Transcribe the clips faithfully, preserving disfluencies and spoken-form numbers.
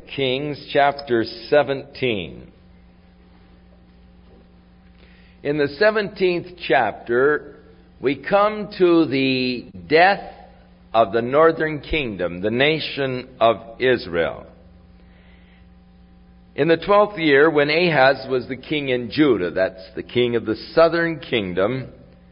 Kings chapter seventeen. In the seventeenth chapter, we come to the death of the northern kingdom, the nation of Israel. In the twelfth year, when Ahaz was the king in Judah, that's the king of the southern kingdom,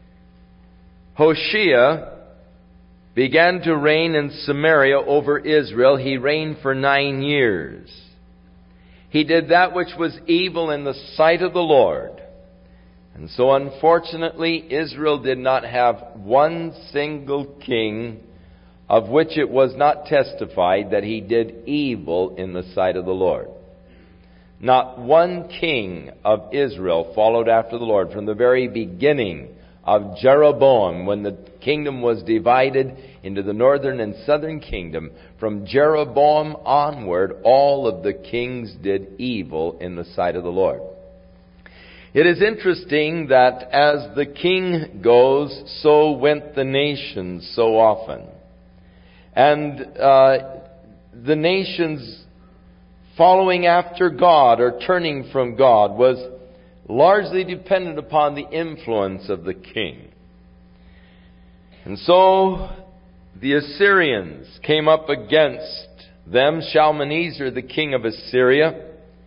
Hoshea began to reign in Samaria over Israel. He reigned for nine years. He did that which was evil in the sight of the Lord. And so unfortunately, Israel did not have one single king of which it was not testified that he did evil in the sight of the Lord. Not one king of Israel followed after the Lord from the very beginning of Jeroboam, when the kingdom was divided into the northern and southern kingdom. From Jeroboam onward, all of the kings did evil in the sight of the Lord. It is interesting that as the king goes, so went the nations so often. And uh, the nations following after God or turning from God was largely dependent upon the influence of the king. And so the Assyrians came up against them, Shalmaneser, the king of Assyria.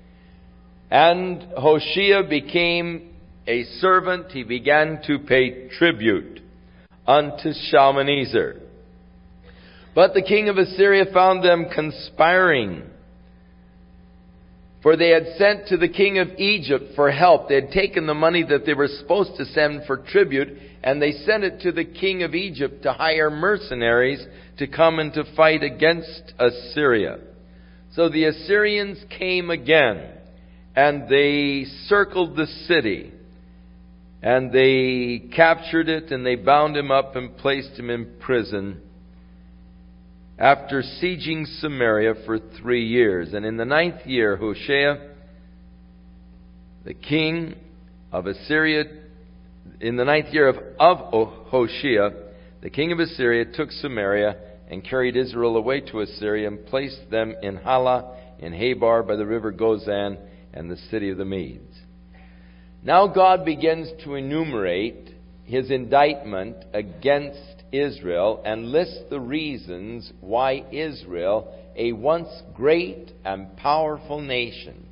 And Hoshea became a servant. He began to pay tribute unto Shalmaneser. But the king of Assyria found them conspiring. For they had sent to the king of Egypt for help. They had taken the money that they were supposed to send for tribute, and they sent it to the king of Egypt to hire mercenaries to come and to fight against Assyria. So the Assyrians came again, and they circled the city, and they captured it, and they bound him up and placed him in prison, after sieging Samaria for three years. And in the ninth year, Hoshea, the king of Assyria, in the ninth year of, of Hoshea, the king of Assyria took Samaria and carried Israel away to Assyria and placed them in Halah, in Habar by the river Gozan, and the city of the Medes. Now God begins to enumerate his indictment against Israel and lists the reasons why Israel, a once great and powerful nation,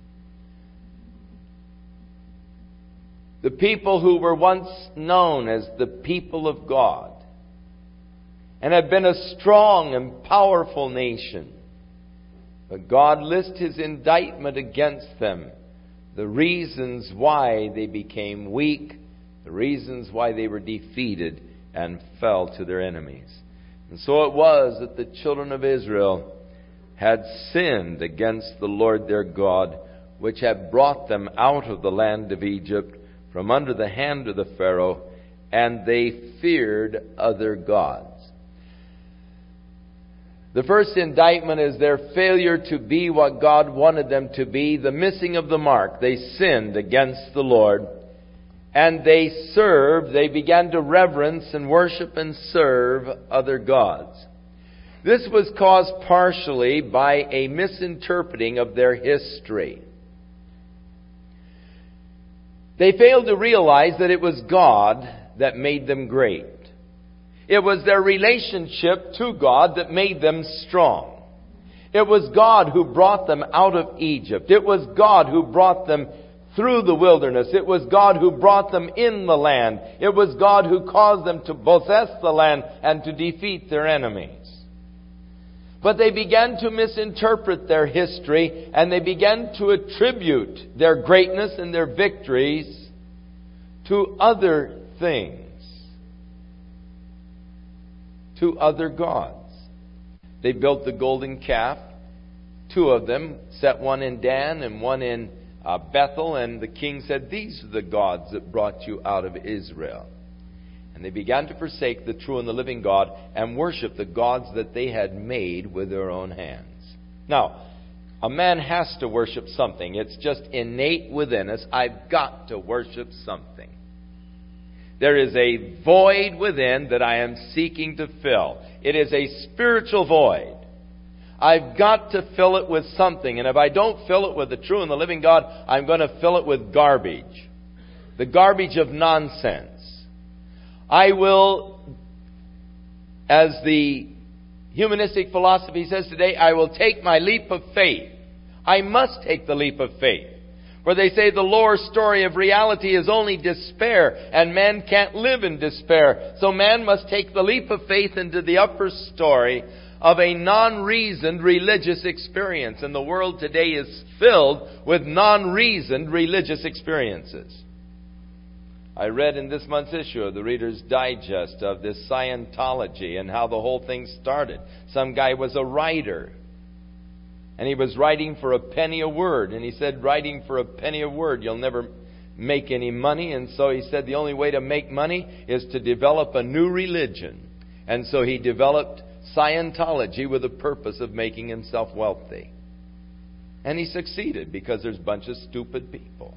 the people who were once known as the people of God and had been a strong and powerful nation, but God lists his indictment against them, the reasons why they became weak, the reasons why they were defeated and fell to their enemies. And so it was that the children of Israel had sinned against the Lord their God, which had brought them out of the land of Egypt from under the hand of the Pharaoh, and they feared other gods. The first indictment is their failure to be what God wanted them to be, the missing of the mark. They sinned against the Lord. And they served, they began to reverence and worship and serve other gods. This was caused partially by a misinterpreting of their history. They failed to realize that it was God that made them great. It was their relationship to God that made them strong. It was God who brought them out of Egypt. It was God who brought them through the wilderness. It was God who brought them in the land. It was God who caused them to possess the land and to defeat their enemies. But they began to misinterpret their history, and they began to attribute their greatness and their victories to other things, to other gods. They built the golden calf, two of them, set one in Dan and one in Uh, Bethel, and the king said, "These are the gods that brought you out of Israel." And they began to forsake the true and the living God and worship the gods that they had made with their own hands. Now, a man has to worship something. It's just innate within us. I've got to worship something. There is a void within that I am seeking to fill. It is a spiritual void. I've got to fill it with something. And if I don't fill it with the true and the living God, I'm going to fill it with garbage. The garbage of nonsense. I will, as the humanistic philosophy says today, I will take my leap of faith. I must take the leap of faith. For they say the lower story of reality is only despair, and man can't live in despair. So man must take the leap of faith into the upper story of a non-reasoned religious experience. And the world today is filled with non-reasoned religious experiences. I read in this month's issue of the Reader's Digest of this Scientology and how the whole thing started. Some guy was a writer. And he was writing for a penny a word. And he said, writing for a penny a word, you'll never make any money. And so he said the only way to make money is to develop a new religion. And so he developed Scientology with the purpose of making himself wealthy. And he succeeded because there's a bunch of stupid people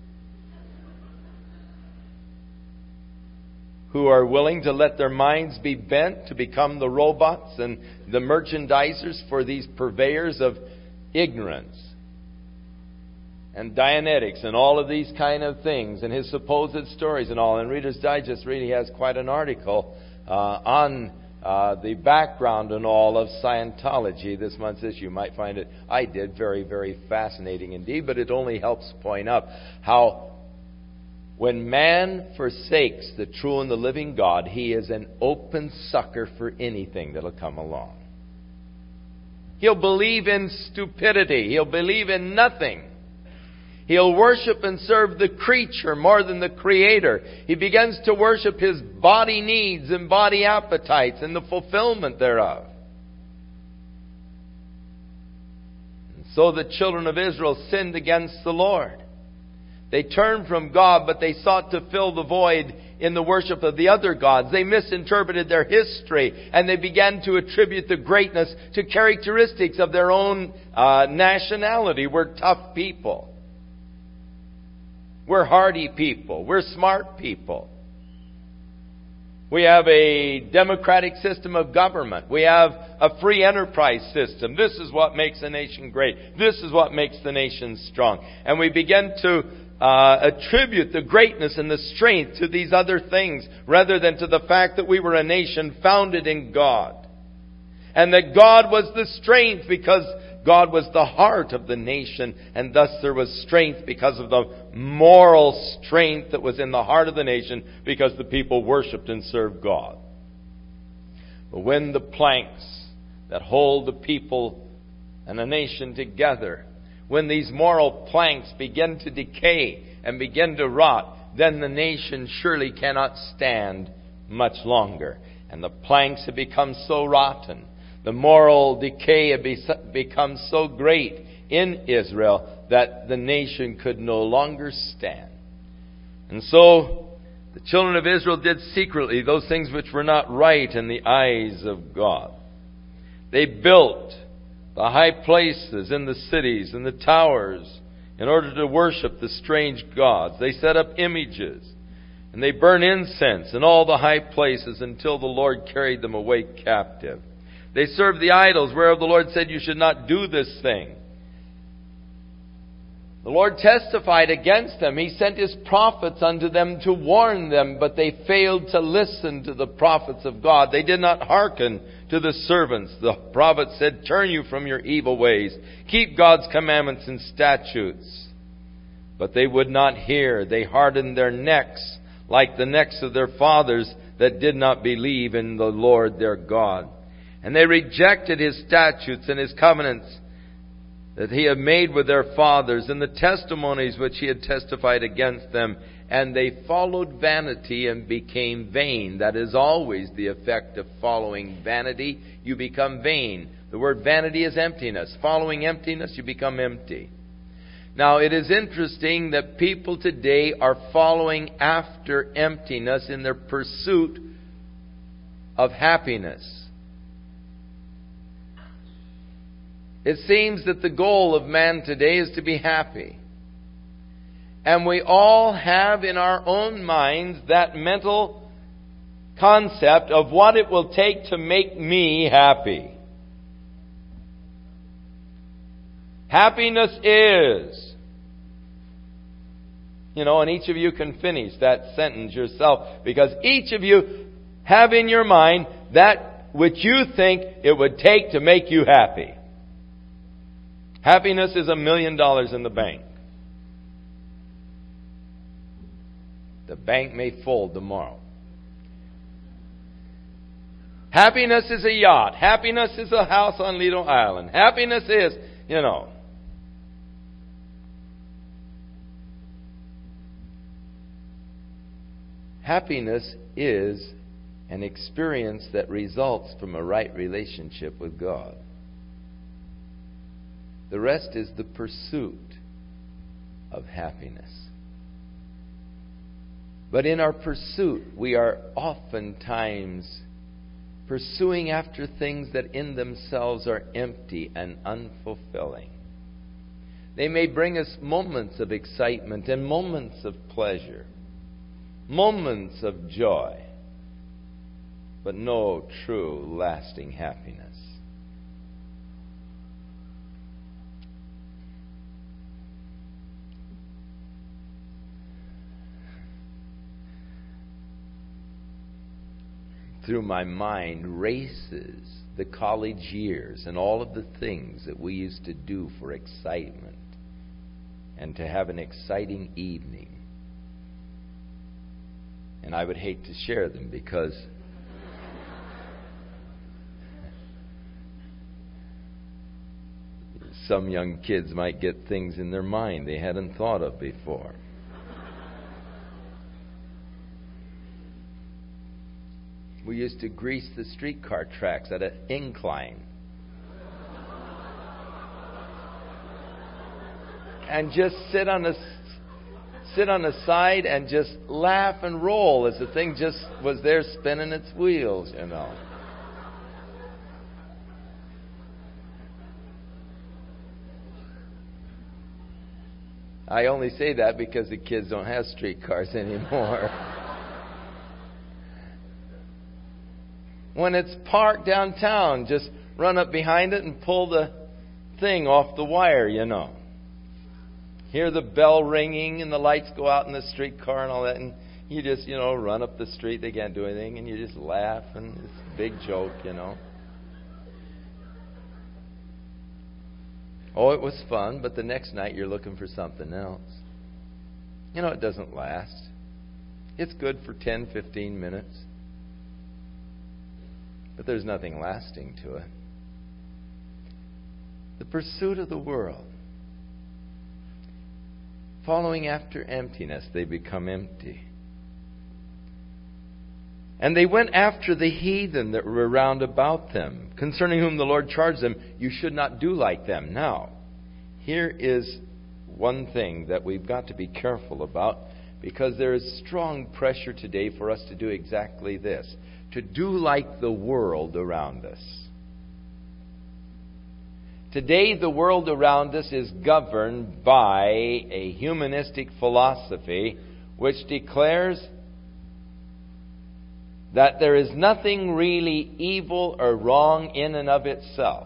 who are willing to let their minds be bent to become the robots and the merchandisers for these purveyors of ignorance and Dianetics and all of these kind of things and his supposed stories and all. And Reader's Digest really has quite an article uh, on uh, the background and all of Scientology. This month's issue. You might find it, I did, very, very fascinating indeed, but it only helps point up how when man forsakes the true and the living God, he is an open sucker for anything that'll come along. He'll believe in stupidity. He'll believe in nothing. He'll worship and serve the creature more than the Creator. He begins to worship his body needs and body appetites and the fulfillment thereof. And so the children of Israel sinned against the Lord. They turned from God, but they sought to fill the void in the worship of the other gods. They misinterpreted their history, and they began to attribute the greatness to characteristics of their own uh, nationality. We're tough people. We're hardy people. We're smart people. We have a democratic system of government. We have a free enterprise system. This is what makes a nation great. This is what makes the nation strong. And we begin to Uh, attribute the greatness and the strength to these other things rather than to the fact that we were a nation founded in God. And that God was the strength because God was the heart of the nation, and thus there was strength because of the moral strength that was in the heart of the nation because the people worshipped and served God. But when the planks that hold the people and a nation together, when these moral planks begin to decay and begin to rot, then the nation surely cannot stand much longer. And the planks have become so rotten. The moral decay had become so great in Israel that the nation could no longer stand. And so the children of Israel did secretly those things which were not right in the eyes of God. They built the high places in the cities and the towers in order to worship the strange gods. They set up images and they burn incense in all the high places until the Lord carried them away captive. They served the idols whereof the Lord said, you should not do this thing. The Lord testified against them. He sent His prophets unto them to warn them, but they failed to listen to the prophets of God. They did not hearken to the servants. The prophet said, turn you from your evil ways. Keep God's commandments and statutes. But they would not hear. They hardened their necks like the necks of their fathers that did not believe in the Lord their God. And they rejected His statutes and His covenants that He had made with their fathers, and the testimonies which He had testified against them. And they followed vanity and became vain. That is always the effect of following vanity. You become vain. The word vanity is emptiness. Following emptiness, you become empty. Now, it is interesting that people today are following after emptiness in their pursuit of happiness. It seems that the goal of man today is to be happy. And we all have in our own minds that mental concept of what it will take to make me happy. Happiness is. You know, and each of you can finish that sentence yourself, because each of you have in your mind that which you think it would take to make you happy. Happiness is a million dollars in the bank. The bank may fold tomorrow. Happiness is a yacht. Happiness is a house on Lido Island. Happiness is, you know. Happiness is an experience that results from a right relationship with God. The rest is the pursuit of happiness. But in our pursuit, we are oftentimes pursuing after things that in themselves are empty and unfulfilling. They may bring us moments of excitement and moments of pleasure, moments of joy, but no true lasting happiness. Through my mind races the college years and all of the things that we used to do for excitement and to have an exciting evening. And I would hate to share them, because some young kids might get things in their mind they hadn't thought of before. We used to grease the streetcar tracks at an incline. And just sit on a sit on the side and just laugh and roll as the thing just was there spinning its wheels, you know. I only say that because the kids don't have streetcars anymore. When it's parked downtown, just run up behind it and pull the thing off the wire, you know. Hear the bell ringing and the lights go out in the streetcar and all that, and you just, you know, run up the street. They can't do anything, and you just laugh, and it's a big joke, you know. Oh, it was fun, but the next night you're looking for something else. You know, it doesn't last. It's good for ten, fifteen minutes. But there's nothing lasting to it. The pursuit of the world. Following after emptiness, they become empty. And they went after the heathen that were round about them, concerning whom the Lord charged them, you should not do like them. Now, here is one thing that we've got to be careful about, because there is strong pressure today for us to do exactly this. To do like the world around us. Today, the world around us is governed by a humanistic philosophy which declares that there is nothing really evil or wrong in and of itself.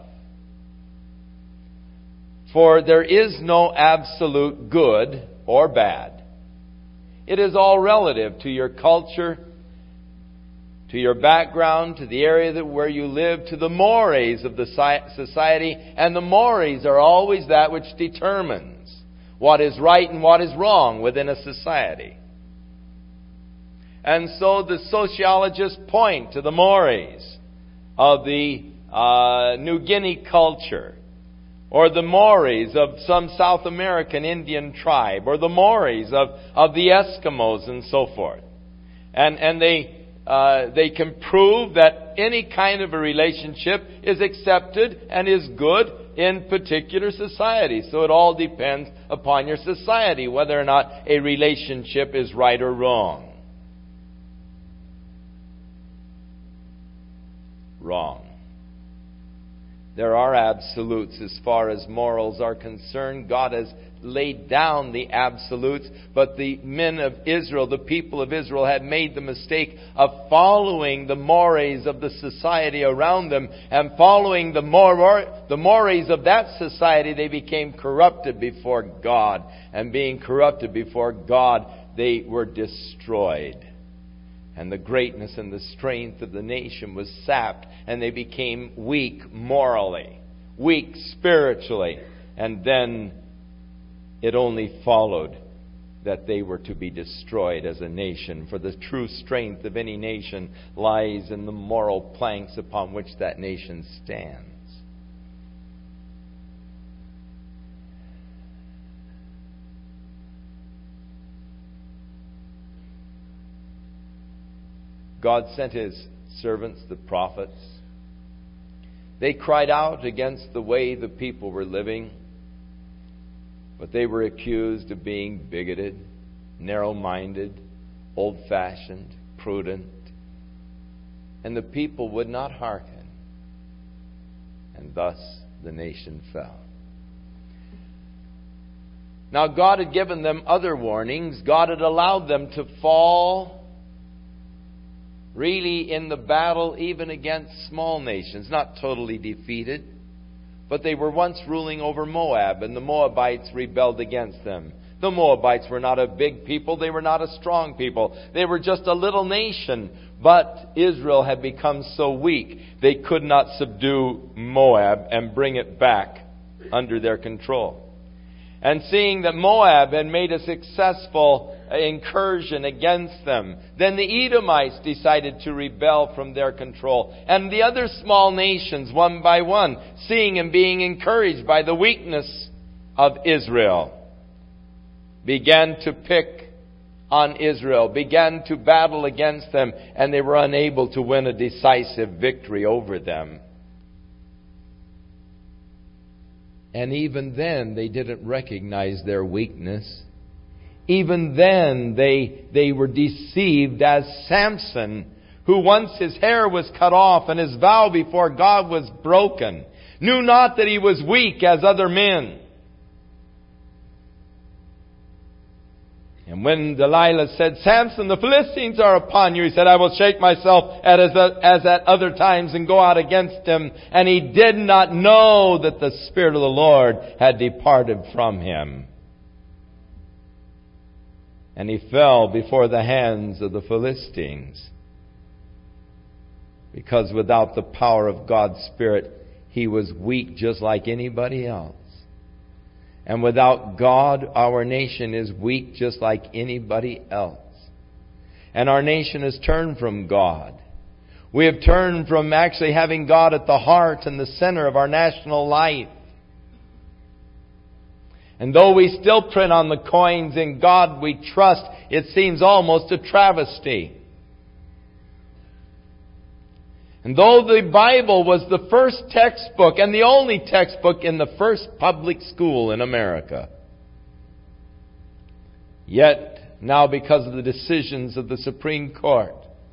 For there is no absolute good or bad. It is all relative to your culture, to your background, to the area that where you live, to the mores of the society. And the mores are always that which determines what is right and what is wrong within a society. And so the sociologists point to the mores of the uh, New Guinea culture, or the mores of some South American Indian tribe, or the mores of, of the Eskimos and so forth. And, and they... Uh, they can prove that any kind of a relationship is accepted and is good in particular society. So it all depends upon your society, whether or not a relationship is right or wrong. Wrong. There are absolutes as far as morals are concerned. God has laid down the absolutes, but the men of Israel, the people of Israel, had made the mistake of following the mores of the society around them, and following the mor- the mores of that society, they became corrupted before God, and being corrupted before God, they were destroyed. And the greatness and the strength of the nation was sapped, and they became weak morally, weak spiritually, and then it only followed that they were to be destroyed as a nation. For the true strength of any nation lies in the moral planks upon which that nation stands. God sent His servants, the prophets. They cried out against the way the people were living, but they were accused of being bigoted, narrow-minded, old-fashioned, prudent. And the people would not hearken. And thus the nation fell. Now God had given them other warnings. God had allowed them to fall really in the battle even against small nations. Not totally defeated, but they were once ruling over Moab, and the Moabites rebelled against them. The Moabites were not a big people. They were not a strong people. They were just a little nation. But Israel had become so weak, they could not subdue Moab and bring it back under their control. And seeing that Moab had made a successful incursion against them, then the Edomites decided to rebel from their control. And the other small nations, one by one, seeing and being encouraged by the weakness of Israel, began to pick on Israel, began to battle against them, and they were unable to win a decisive victory over them. And even then, they didn't recognize their weakness. Even then, they, they were deceived as Samson, who once his hair was cut off and his vow before God was broken, knew not that he was weak as other men. And when Delilah said, "Samson, the Philistines are upon you," he said, "I will shake myself as, as at other times and go out against them." And he did not know that the Spirit of the Lord had departed from him. And he fell before the hands of the Philistines. Because without the power of God's Spirit, he was weak just like anybody else. And without God, our nation is weak just like anybody else. And our nation has turned from God. We have turned from actually having God at the heart and the center of our national life. And though we still print on the coins, "In God we trust," it seems almost a travesty. And though the Bible was the first textbook and the only textbook in the first public school in America, yet now because of the decisions of the Supreme Court,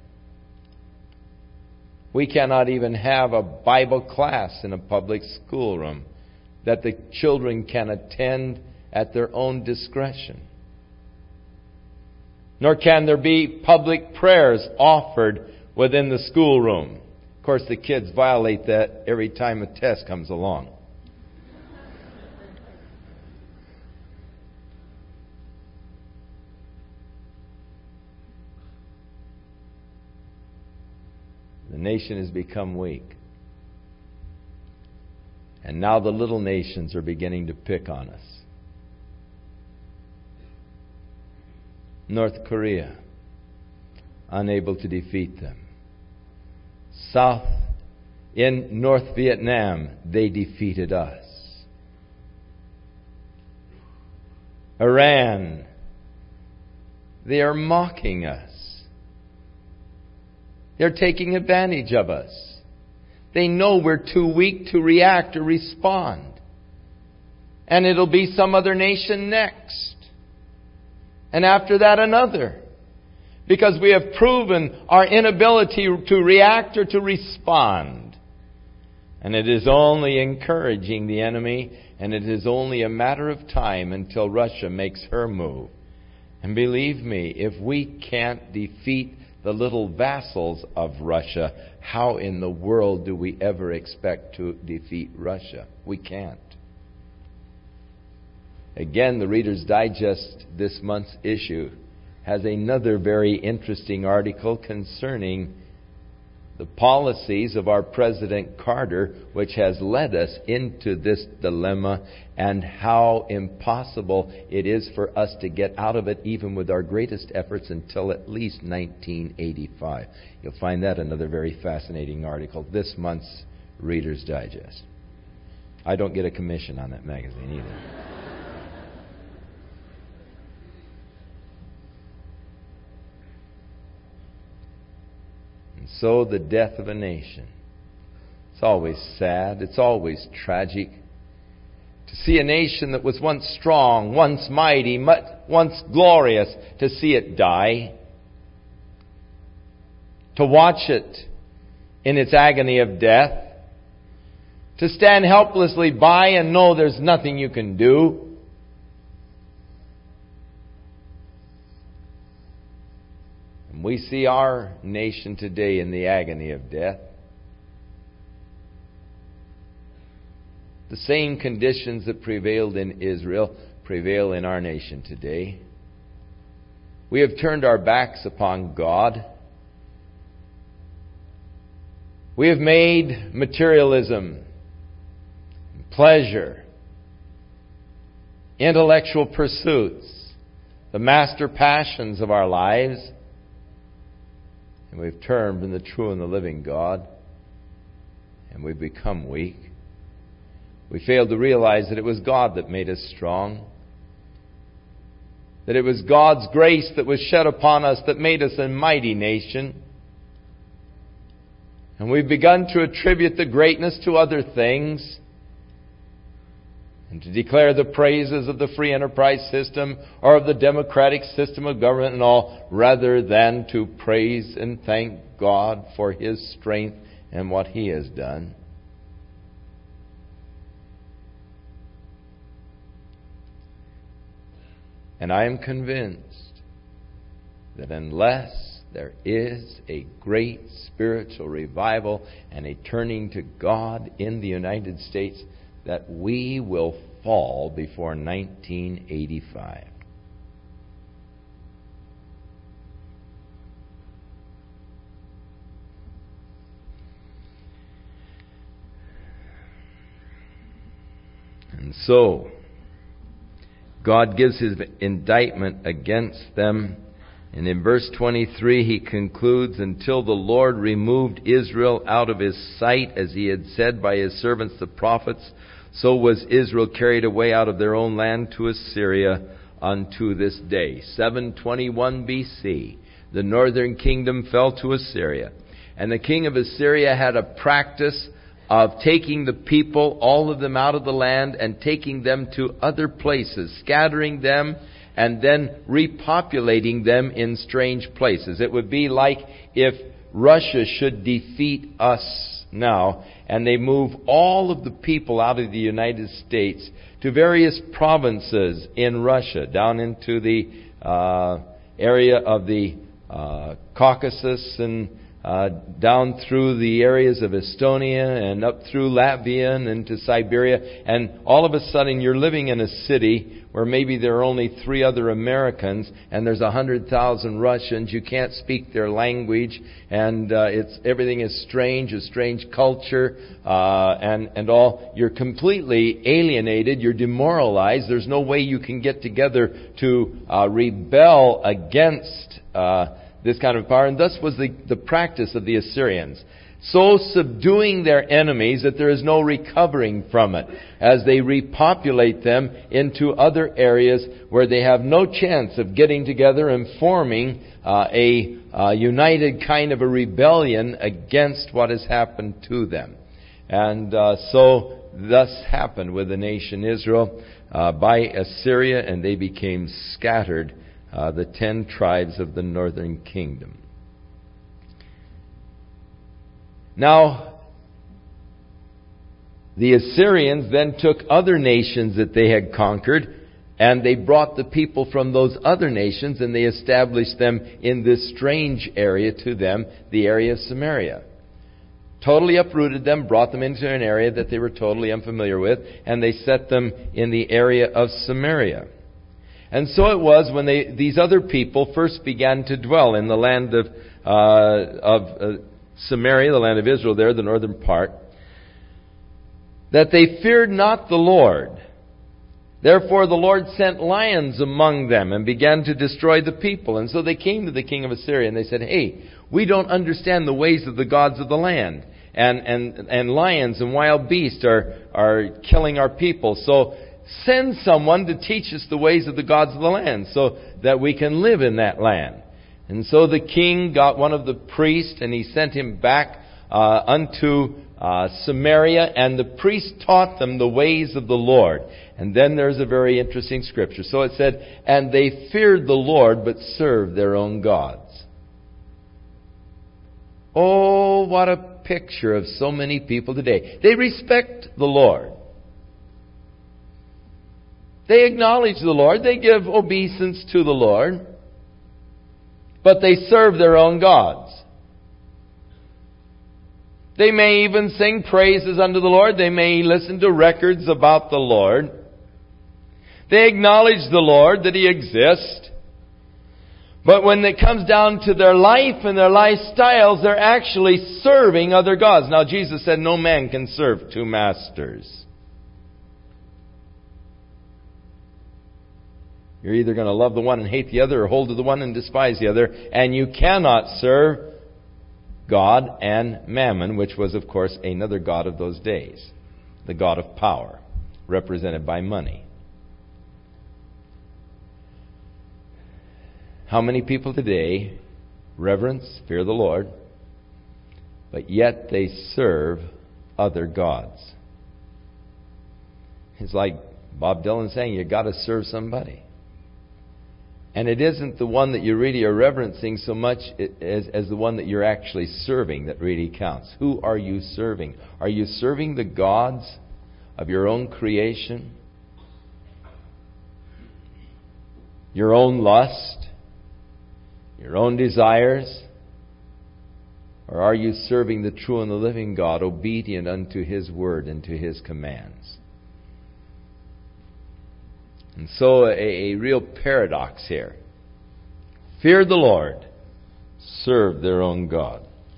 we cannot even have a Bible class in a public schoolroom that the children can attend at their own discretion. Nor can there be public prayers offered within the schoolroom. Of course, the kids violate that every time a test comes along. The nation has become weak. And now the little nations are beginning to pick on us. North Korea, unable to defeat them. South in North Vietnam, they defeated us. Iran, they are mocking us. They're taking advantage of us. They know we're too weak to react or respond. And it'll be some other nation next. And after that, another. Because we have proven our inability to react or to respond. And it is only encouraging the enemy and it is only a matter of time until Russia makes her move. And believe me, if we can't defeat the little vassals of Russia, how in the world do we ever expect to defeat Russia? We can't. Again, the Reader's Digest, this month's issue, has another very interesting article concerning the policies of our President Carter, which has led us into this dilemma, and how impossible it is for us to get out of it, even with our greatest efforts, until at least nineteen eighty-five. You'll find that another very fascinating article, this month's Reader's Digest. I don't get a commission on that magazine either. So the death of a nation. It's always sad. It's always tragic. To see a nation that was once strong, once mighty, once glorious, to see it die. To watch it in its agony of death. To stand helplessly by and know there's nothing you can do. We see our nation today in the agony of death. The same conditions that prevailed in Israel prevail in our nation today. We have turned our backs upon God. We have made materialism, pleasure, intellectual pursuits the master passions of our lives. And we've turned from the true and the living God, and we've become weak. We failed to realize that it was God that made us strong, that it was God's grace that was shed upon us that made us a mighty nation. And we've begun to attribute the greatness to other things, and to declare the praises of the free enterprise system or of the democratic system of government and all, rather than to praise and thank God for His strength and what He has done. And I am convinced that unless there is a great spiritual revival and a turning to God in the United States, that we will fall before nineteen eighty-five. And so, God gives His indictment against them. And in verse twenty-three, He concludes, until the Lord removed Israel out of His sight, as He had said by His servants the prophets, so was Israel carried away out of their own land to Assyria unto this day. seven twenty-one B C, the northern kingdom fell to Assyria. And the king of Assyria had a practice of taking the people, all of them out of the land, and taking them to other places, scattering them, and then repopulating them in strange places. It would be like if Russia should defeat us now, and they move all of the people out of the United States to various provinces in Russia, down into the uh, area of the uh, Caucasus, and uh, down through the areas of Estonia and up through Latvia and into Siberia. And all of a sudden you're living in a city where maybe there are only three other Americans, and there's a hundred thousand Russians. You can't speak their language, and uh, it's everything is strange, a strange culture, uh, and and all. You're completely alienated. You're demoralized. There's no way you can get together to uh, rebel against uh, this kind of power. And thus was the the practice of the Assyrians, so subduing their enemies that there is no recovering from it, as they repopulate them into other areas where they have no chance of getting together and forming uh, a uh, united kind of a rebellion against what has happened to them. And uh, so thus happened with the nation Israel uh, by Assyria, and they became scattered, uh, the ten tribes of the northern kingdom. Now, the Assyrians then took other nations that they had conquered, and they brought the people from those other nations, and they established them in this strange area to them, the area of Samaria. Totally uprooted them, brought them into an area that they were totally unfamiliar with, and they set them in the area of Samaria. And so it was when they, these other people first began to dwell in the land of, uh, of uh, Samaria, the land of Israel there, the northern part, that they feared not the Lord. Therefore the Lord sent lions among them and began to destroy the people. And so they came to the king of Assyria and they said, hey, we don't understand the ways of the gods of the land. And, and, and lions and wild beasts are, are killing our people. So send someone to teach us the ways of the gods of the land so that we can live in that land. And so the king got one of the priests and he sent him back uh, unto uh, Samaria, and the priest taught them the ways of the Lord. And then there's a very interesting scripture. So it said, and they feared the Lord, but served their own gods. Oh, what a picture of so many people today. They respect the Lord. They acknowledge the Lord. They give obeisance to the Lord. But they serve their own gods. They may even sing praises unto the Lord. They may listen to records about the Lord. They acknowledge the Lord, that He exists. But when it comes down to their life and their lifestyles, they're actually serving other gods. Now, Jesus said no man can serve two masters. You're either going to love the one and hate the other, or hold to the one and despise the other. And you cannot serve God and Mammon, which was, of course, another god of those days. The god of power, represented by money. How many people today reverence, fear the Lord, but yet they serve other gods? It's like Bob Dylan saying, you got to serve somebody. And it isn't the one that you really are reverencing so much as, as the one that you're actually serving that really counts. Who are you serving? Are you serving the gods of your own creation? Your own lust? Your own desires? Or are you serving the true and the living God, obedient unto His word and to His commands? And so a, a real paradox here. Fear the Lord, serve their own God.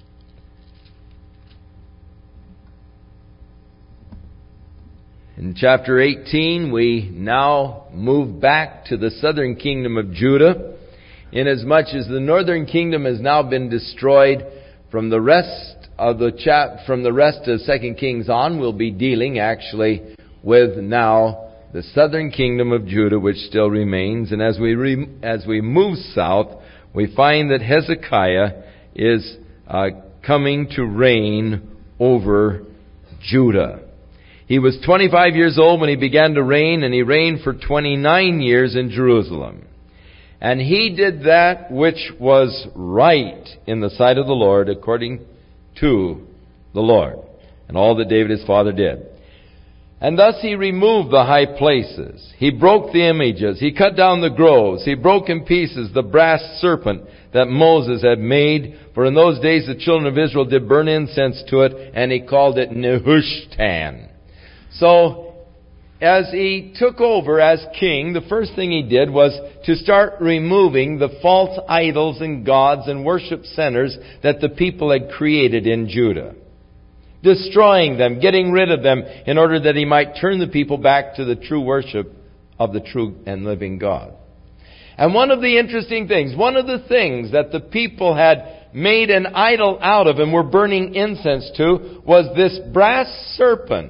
In chapter eighteen, we now move back to the southern kingdom of Judah, inasmuch as the northern kingdom has now been destroyed. From the rest of the chap, from the rest of Second Kings on, we'll be dealing actually with now the southern kingdom of Judah, which still remains. And as we re, as we move south, we find that Hezekiah is uh, coming to reign over Judah. He was twenty-five years old when he began to reign, and he reigned for twenty-nine years in Jerusalem. And he did that which was right in the sight of the Lord, according to the Lord, and all that David his father did. And thus he removed the high places. He broke the images. He cut down the groves. He broke in pieces the brass serpent that Moses had made. For in those days the children of Israel did burn incense to it, and he called it Nehushtan. So, as he took over as king, the first thing he did was to start removing the false idols and gods and worship centers that the people had created in Judah. Destroying them, getting rid of them, in order that he might turn the people back to the true worship of the true and living God. And one of the interesting things, one of the things that the people had made an idol out of and were burning incense to, was this brass serpent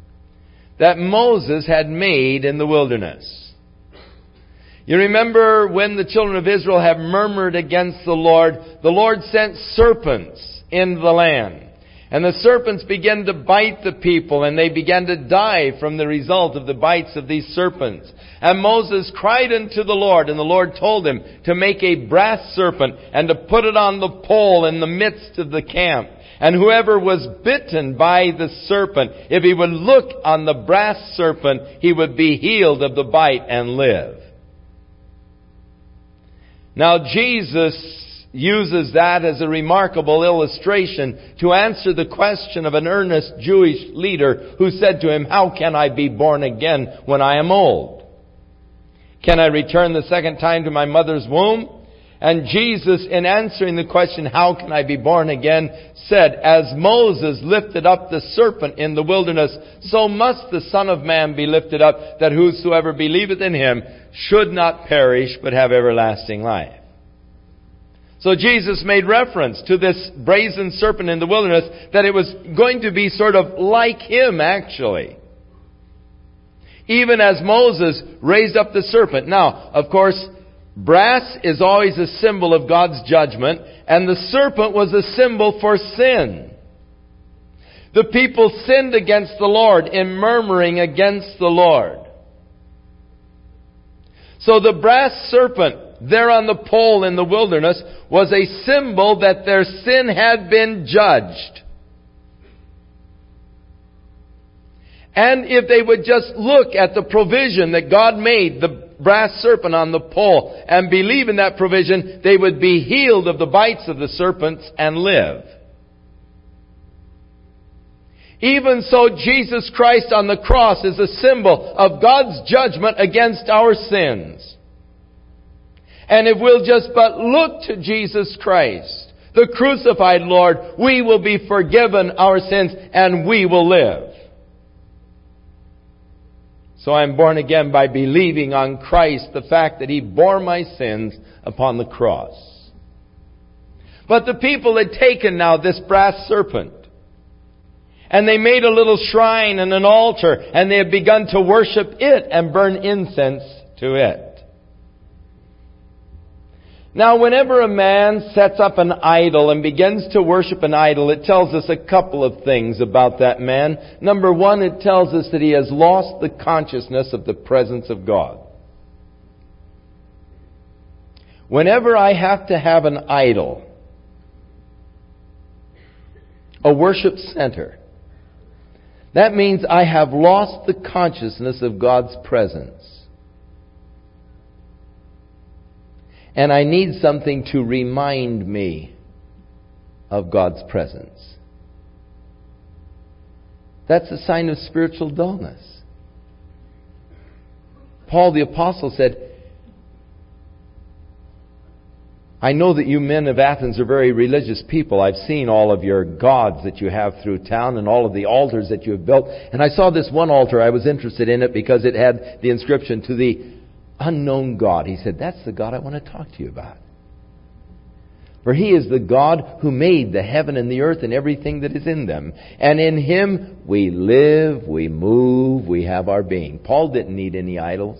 that Moses had made in the wilderness. You remember when the children of Israel have murmured against the Lord, the Lord sent serpents in the land. And the serpents began to bite the people, and they began to die from the result of the bites of these serpents. And Moses cried unto the Lord, and the Lord told him to make a brass serpent and to put it on the pole in the midst of the camp. And whoever was bitten by the serpent, if he would look on the brass serpent, he would be healed of the bite and live. Now Jesus uses that as a remarkable illustration to answer the question of an earnest Jewish leader who said to him, "How can I be born again when I am old? Can I return the second time to my mother's womb?" And Jesus, in answering the question, "How can I be born again?" said, "As Moses lifted up the serpent in the wilderness, so must the Son of Man be lifted up, that whosoever believeth in him should not perish, but have everlasting life." So Jesus made reference to this brazen serpent in the wilderness, that it was going to be sort of like him, actually. Even as Moses raised up the serpent. Now, of course, brass is always a symbol of God's judgment, and the serpent was a symbol for sin. The people sinned against the Lord in murmuring against the Lord. So the brass serpent there on the pole in the wilderness was a symbol that their sin had been judged. And if they would just look at the provision that God made, the brass serpent on the pole, and believe in that provision, they would be healed of the bites of the serpents and live. Even so, Jesus Christ on the cross is a symbol of God's judgment against our sins. And if we'll just but look to Jesus Christ, the crucified Lord, we will be forgiven our sins and we will live. So I'm born again by believing on Christ, the fact that He bore my sins upon the cross. But the people had taken now this brass serpent, and they made a little shrine and an altar, and they had begun to worship it and burn incense to it. Now, whenever a man sets up an idol and begins to worship an idol, it tells us a couple of things about that man. Number one, it tells us that he has lost the consciousness of the presence of God. Whenever I have to have an idol, a worship center, that means I have lost the consciousness of God's presence. And I need something to remind me of God's presence. That's a sign of spiritual dullness. Paul the Apostle said, "I know that you men of Athens are very religious people. I've seen all of your gods that you have through town and all of the altars that you have built. And I saw this one altar. I was interested in it because it had the inscription, 'To the unknown God.'" He said, "That's the God I want to talk to you about. For He is the God who made the heaven and the earth and everything that is in them. And in Him we live, we move, we have our being." Paul didn't need any idols.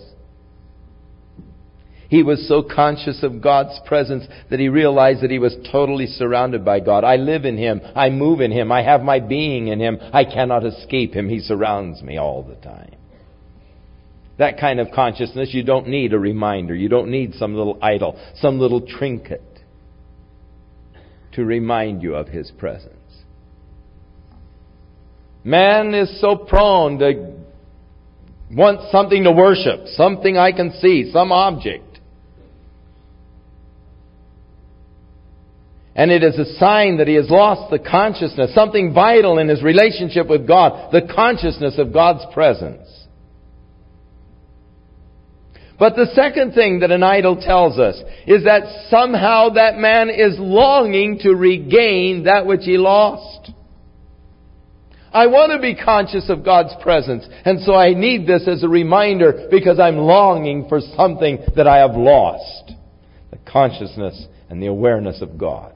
He was so conscious of God's presence that he realized that he was totally surrounded by God. I live in Him. I move in Him. I have my being in Him. I cannot escape Him. He surrounds me all the time. That kind of consciousness, you don't need a reminder. You don't need some little idol, some little trinket to remind you of His presence. Man is so prone to want something to worship, something I can see, some object. And it is a sign that he has lost the consciousness, something vital in his relationship with God, the consciousness of God's presence. But the second thing that an idol tells us is that somehow that man is longing to regain that which he lost. I want to be conscious of God's presence, and so I need this as a reminder because I'm longing for something that I have lost. The consciousness and the awareness of God.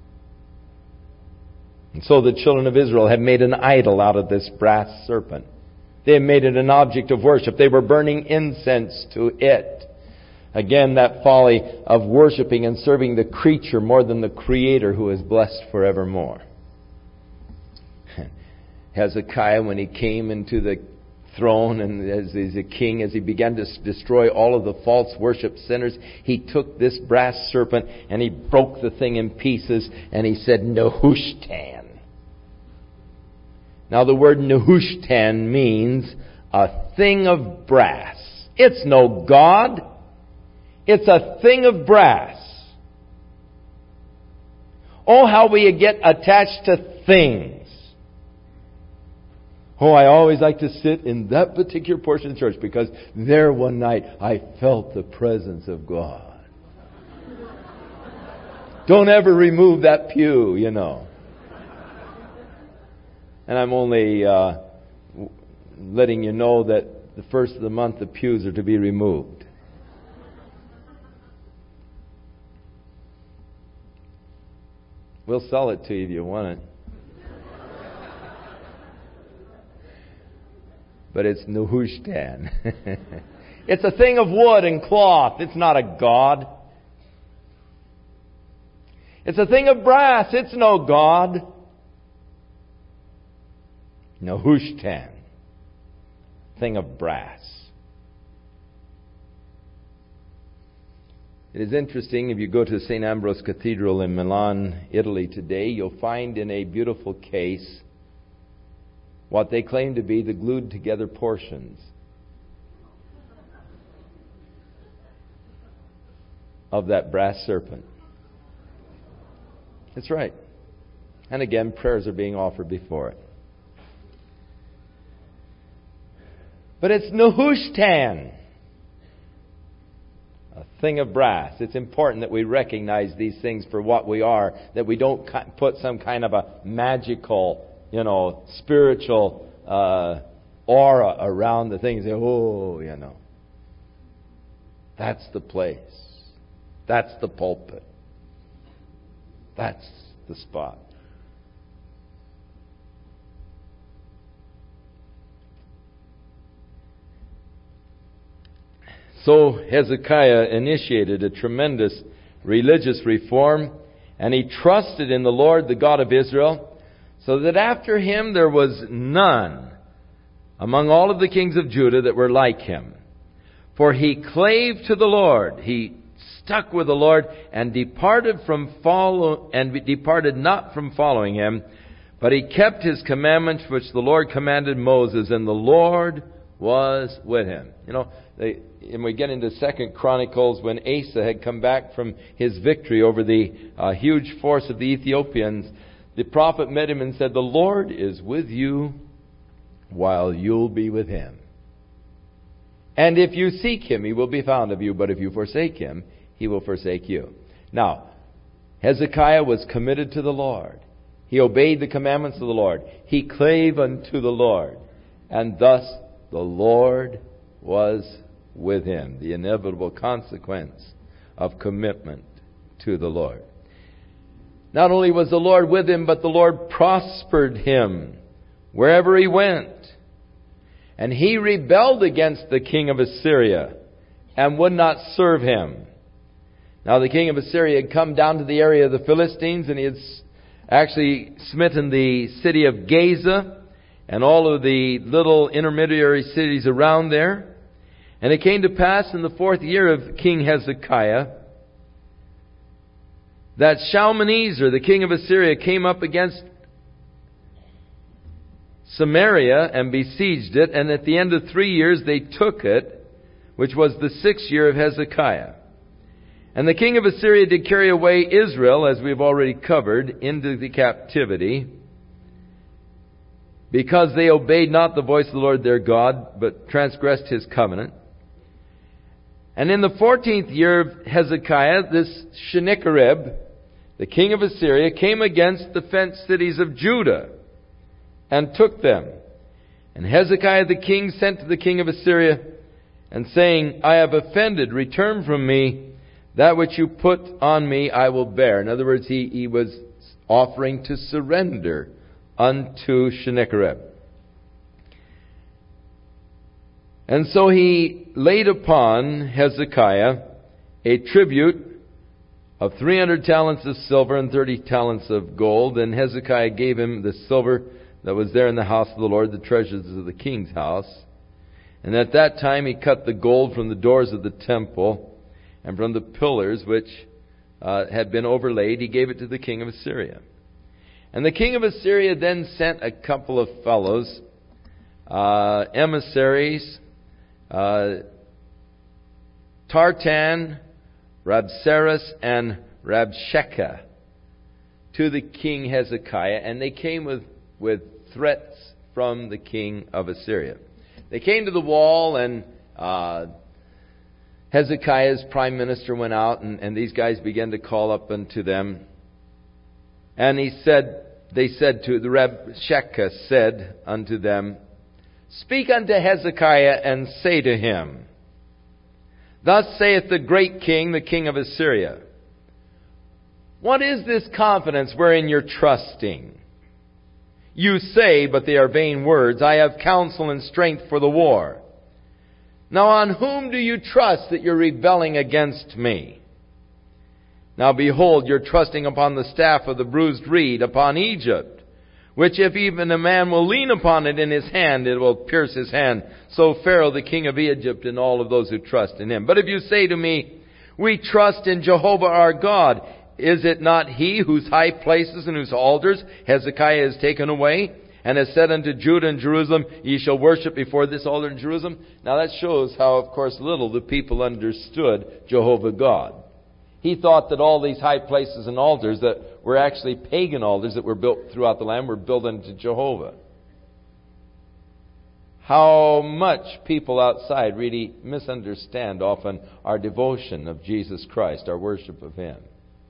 And so the children of Israel had made an idol out of this brass serpent. They had made it an object of worship. They were burning incense to it. Again, that folly of worshiping and serving the creature more than the Creator who is blessed forevermore. Hezekiah, when he came into the throne and as, as a king, as he began to destroy all of the false worship centers, he took this brass serpent and he broke the thing in pieces and he said, "Nehushtan." Now the word Nehushtan means a thing of brass. It's no god. It's a thing of brass. Oh, how we get attached to things. Oh, I always like to sit in that particular portion of the church because there one night I felt the presence of God. Don't ever remove that pew, you know. And I'm only uh, letting you know that the first of the month the pews are to be removed. We'll sell it to you if you want it. But it's Nehushtan. It's a thing of wood and cloth. It's not a god. It's a thing of brass. It's no god. Nehushtan. Thing of brass. It is interesting, if you go to Saint Ambrose Cathedral in Milan, Italy today, you'll find in a beautiful case what they claim to be the glued together portions of that brass serpent. That's right. And again, prayers are being offered before it. But it's Nehushtan, a thing of brass. It's important that we recognize these things for what we are, that we don't put some kind of a magical, you know, spiritual uh, aura around the things. Oh, you know. That's the place. That's the pulpit. That's the spot. So Hezekiah initiated a tremendous religious reform, and he trusted in the Lord, the God of Israel, so that after him there was none among all of the kings of Judah that were like him. For he clave to the Lord, he stuck with the Lord, and departed from follow and departed not from following him, but he kept his commandments which the Lord commanded Moses, and the Lord was with him. You know, they, and we get into Second Chronicles when Asa had come back from his victory over the uh, huge force of the Ethiopians. The prophet met him and said, "The Lord is with you while you'll be with him. And if you seek him, he will be found of you. But if you forsake him, he will forsake you." Now, Hezekiah was committed to the Lord. He obeyed the commandments of the Lord. He clave unto the Lord. And thus the Lord was with him. The inevitable consequence of commitment to the Lord. Not only was the Lord with him, but the Lord prospered him wherever he went. And he rebelled against the king of Assyria and would not serve him. Now the king of Assyria had come down to the area of the Philistines, and he had actually smitten the city of Gaza and all of the little intermediary cities around there. And it came to pass in the fourth year of King Hezekiah that Shalmaneser, the king of Assyria, came up against Samaria and besieged it. And at the end of three years they took it, which was the sixth year of Hezekiah. And the king of Assyria did carry away Israel, as we've already covered, into the captivity, because they obeyed not the voice of the Lord their God, but transgressed his covenant. And in the fourteenth year of Hezekiah, this Sennacherib, the king of Assyria, came against the fenced cities of Judah and took them. And Hezekiah the king sent to the king of Assyria, and saying, "I have offended, return from me. That which you put on me I will bear." In other words, he, he was offering to surrender unto Sennacherib. And so he laid upon Hezekiah a tribute of three hundred talents of silver and thirty talents of gold. And Hezekiah gave him the silver that was there in the house of the Lord, the treasures of the king's house. And at that time he cut the gold from the doors of the temple and from the pillars which uh, had been overlaid. He gave it to the king of Assyria. And the king of Assyria then sent a couple of fellows, uh, emissaries, uh, Tartan, Rabsaris, and Rabshakeh, to the king Hezekiah, and they came with, with threats from the king of Assyria. They came to the wall, and uh, Hezekiah's prime minister went out, and, and these guys began to call up unto them. And he said, they said to the Rabshakeh said unto them, Speak unto Hezekiah, and say to him, Thus saith the great king, the king of Assyria, What is this confidence wherein you're trusting? You say, but they are vain words, I have counsel and strength for the war. Now on whom do you trust that you're rebelling against me? Now behold, you're trusting upon the staff of the bruised reed, upon Egypt, which if even a man will lean upon it in his hand, it will pierce his hand. So Pharaoh, the king of Egypt, and all of those who trust in him. But if you say to me, We trust in Jehovah our God, is it not he whose high places and whose altars Hezekiah has taken away, and has said unto Judah and Jerusalem, Ye shall worship before this altar in Jerusalem? Now that shows how, of course, little the people understood Jehovah God. He thought that all these high places and altars that were actually pagan altars that were built throughout the land were built unto Jehovah. How much people outside really misunderstand often our devotion of Jesus Christ, our worship of Him.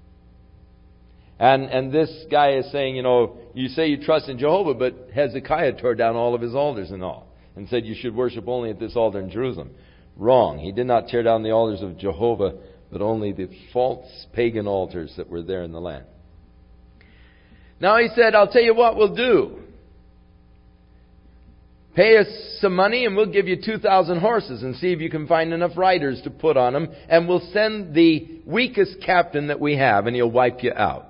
And and this guy is saying, you know, you say you trust in Jehovah, but Hezekiah tore down all of his altars and all, and said you should worship only at this altar in Jerusalem. Wrong. He did not tear down the altars of Jehovah, but only the false pagan altars that were there in the land. Now he said, I'll tell you what we'll do. Pay us some money and we'll give you two thousand horses and see if you can find enough riders to put on them. And we'll send the weakest captain that we have and he'll wipe you out.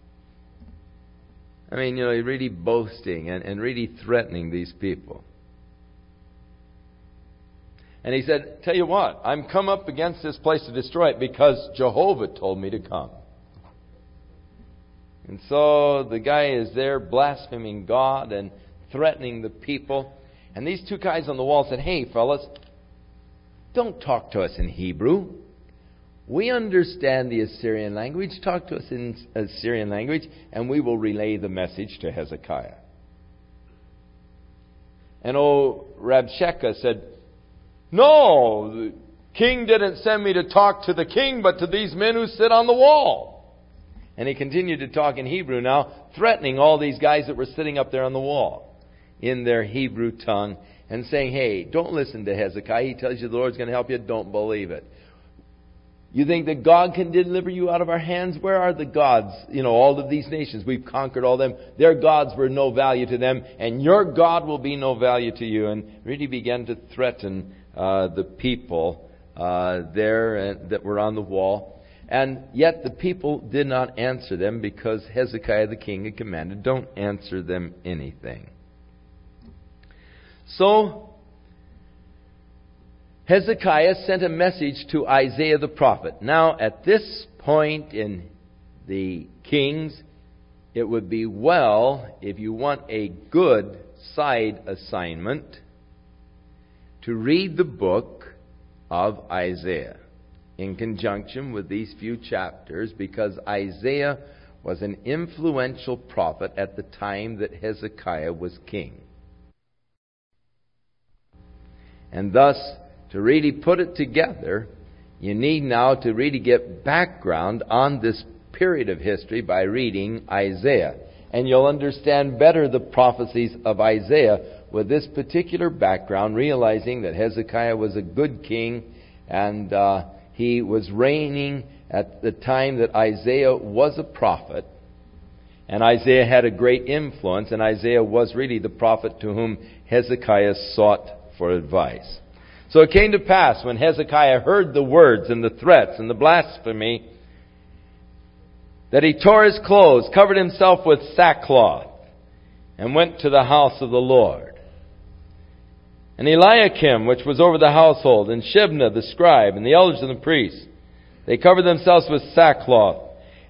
I mean, you know, he's really boasting and, and really threatening these people. And he said, tell you what, I'm come up against this place to destroy it because Jehovah told me to come. And so the guy is there blaspheming God and threatening the people. And these two guys on the wall said, hey, fellas, don't talk to us in Hebrew. We understand the Assyrian language. Talk to us in Assyrian language, and we will relay the message to Hezekiah. And old Rabshakeh said, no, the king didn't send me to talk to the king, but to these men who sit on the wall. And he continued to talk in Hebrew now, threatening all these guys that were sitting up there on the wall in their Hebrew tongue and saying, hey, don't listen to Hezekiah. He tells you the Lord's going to help you. Don't believe it. You think that God can deliver you out of our hands? Where are the gods? You know, all of these nations, we've conquered all them. Their gods were no value to them, and your God will be no value to you. And really began to threaten uh, the people uh, there uh, that were on the wall. And yet the people did not answer them because Hezekiah the king had commanded, don't answer them anything. So Hezekiah sent a message to Isaiah the prophet. Now, at this point in the Kings, it would be well, if you want a good side assignment, to read the book of Isaiah in conjunction with these few chapters, because Isaiah was an influential prophet at the time that Hezekiah was king. And thus, to really put it together, you need now to really get background on this period of history by reading Isaiah. And you'll understand better the prophecies of Isaiah with this particular background, realizing that Hezekiah was a good king and uh, he was reigning at the time that Isaiah was a prophet. And Isaiah had a great influence, and Isaiah was really the prophet to whom Hezekiah sought for advice. So it came to pass when Hezekiah heard the words and the threats and the blasphemy that he tore his clothes, covered himself with sackcloth, and went to the house of the Lord. And Eliakim, which was over the household, and Shebna the scribe, and the elders and the priests, they covered themselves with sackcloth.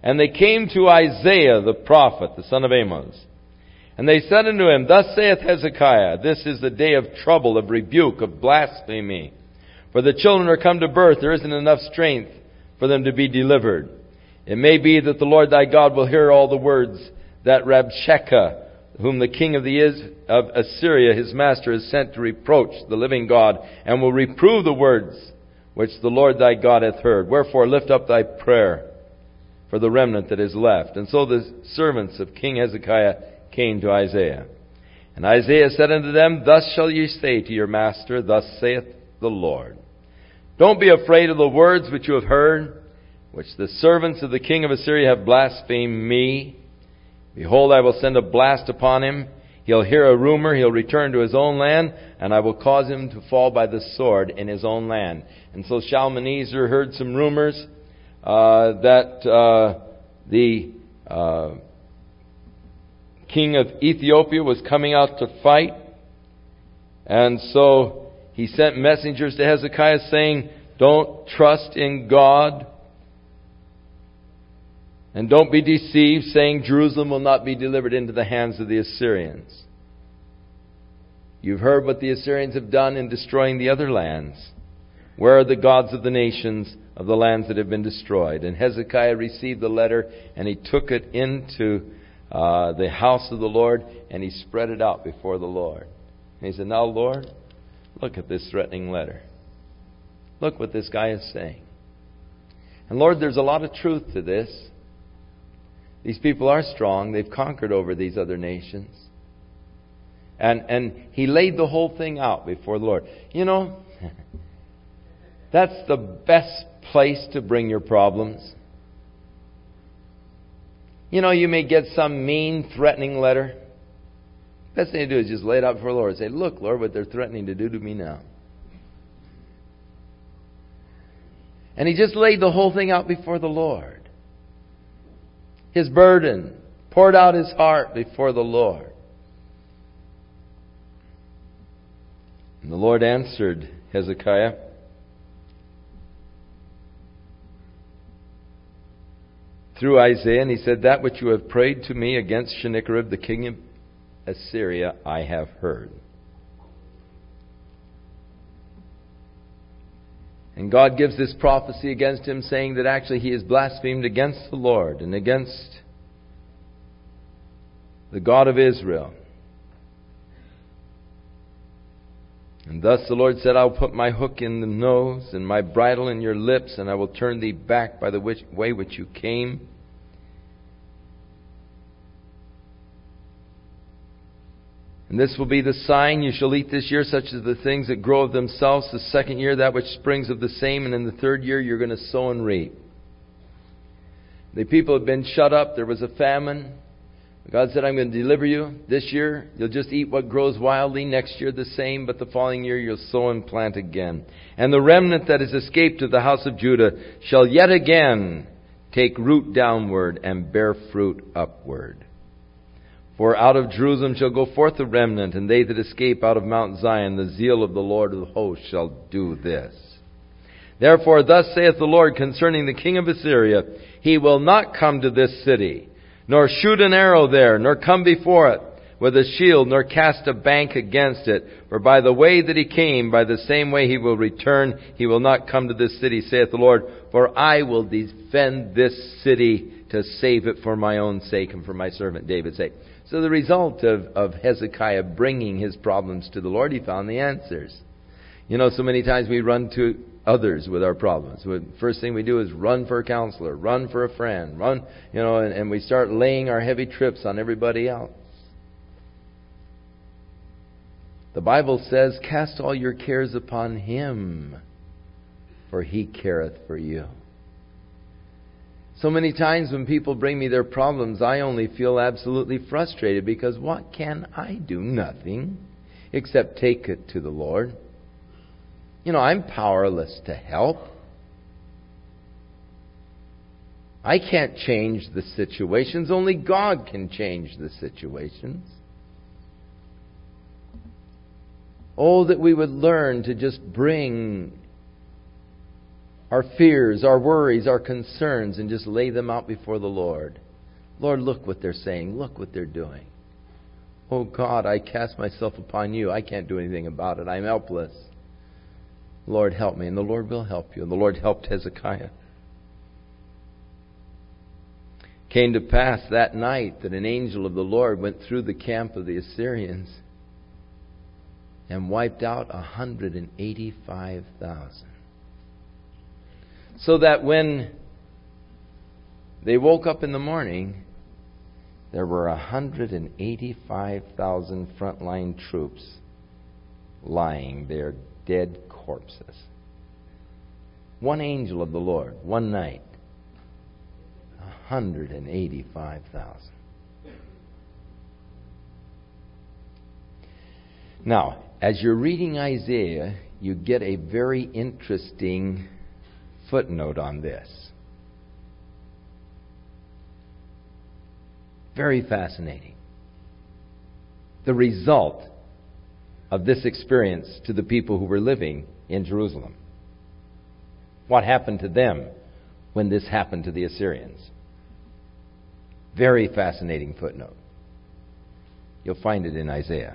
And they came to Isaiah the prophet, the son of Amos. And they said unto him, Thus saith Hezekiah, This is the day of trouble, of rebuke, of blasphemy. For the children are come to birth, there isn't enough strength for them to be delivered. It may be that the Lord thy God will hear all the words that Rabshakeh, whom the king of the Is- of Assyria, his master, has sent to reproach the living God, and will reprove the words which the Lord thy God hath heard. Wherefore lift up thy prayer for the remnant that is left. And so the servants of King Hezekiah came to Isaiah. And Isaiah said unto them, Thus shall ye say to your master, Thus saith the Lord. Don't be afraid of the words which you have heard, which the servants of the king of Assyria have blasphemed me. Behold, I will send a blast upon him. He'll hear a rumor. He'll return to his own land, and I will cause him to fall by the sword in his own land. And so Shalmaneser heard some rumors uh, that uh, the uh, king of Ethiopia was coming out to fight. And so he sent messengers to Hezekiah saying, Don't trust in God. And don't be deceived, saying Jerusalem will not be delivered into the hands of the Assyrians. You've heard what the Assyrians have done in destroying the other lands. Where are the gods of the nations of the lands that have been destroyed? And Hezekiah received the letter, and he took it into uh, the house of the Lord, and he spread it out before the Lord. And he said, Now, Lord, look at this threatening letter. Look what this guy is saying. And Lord, there's a lot of truth to this. These people are strong. They've conquered over these other nations. And and he laid the whole thing out before the Lord. You know, that's the best place to bring your problems. You know, you may get some mean, threatening letter. Best thing to do is just lay it out before the Lord and say, Look, Lord, what they're threatening to do to me now. And he just laid the whole thing out before the Lord. His burden, poured out his heart before the Lord. And the Lord answered Hezekiah, through Isaiah, and he said, That which you have prayed to me against Sennacherib, the king of Assyria, I have heard. And God gives this prophecy against him, saying that actually he has blasphemed against the Lord and against the God of Israel. And thus the Lord said, I will put my hook in the nose and my bridle in your lips, and I will turn thee back by the which, way which you came. And this will be the sign you shall eat this year, such as the things that grow of themselves. The second year, that which springs of the same. And in the third year, you're going to sow and reap. The people have been shut up. There was a famine. God said, I'm going to deliver you. This year, you'll just eat what grows wildly. Next year, the same. But the following year, you'll sow and plant again. And the remnant that has escaped to the house of Judah shall yet again take root downward and bear fruit upward. For out of Jerusalem shall go forth a remnant, and they that escape out of Mount Zion, the zeal of the Lord of hosts shall do this. Therefore thus saith the Lord concerning the king of Assyria, He will not come to this city, nor shoot an arrow there, nor come before it with a shield, nor cast a bank against it. For by the way that he came, by the same way he will return. He will not come to this city, saith the Lord. For I will defend this city to save it for my own sake and for my servant David's sake. So the result of, of Hezekiah bringing his problems to the Lord, he found the answers. You know, so many times we run to others with our problems. The first thing we do is run for a counselor, run for a friend, run, you know, and, and we start laying our heavy trips on everybody else. The Bible says, Cast all your cares upon Him, for He careth for you. So many times when people bring me their problems, I only feel absolutely frustrated because what can I do? Nothing except take it to the Lord. You know, I'm powerless to help. I can't change the situations. Only God can change the situations. Oh, that we would learn to just bring our fears, our worries, our concerns, and just lay them out before the Lord. Lord, look what they're saying. Look what they're doing. Oh God, I cast myself upon you. I can't do anything about it. I'm helpless. Lord, help me. And the Lord will help you. And the Lord helped Hezekiah. It came to pass that night that an angel of the Lord went through the camp of the Assyrians and wiped out one hundred eighty-five thousand. So that when they woke up in the morning, there were one hundred eighty-five thousand frontline troops lying there, dead corpses. One angel of the Lord, one night, one hundred eighty-five thousand. Now, as you're reading Isaiah, you get a very interesting footnote on this. Very fascinating. The result of this experience to the people who were living in Jerusalem. What happened to them when this happened to the Assyrians? Very fascinating footnote. You'll find it in Isaiah.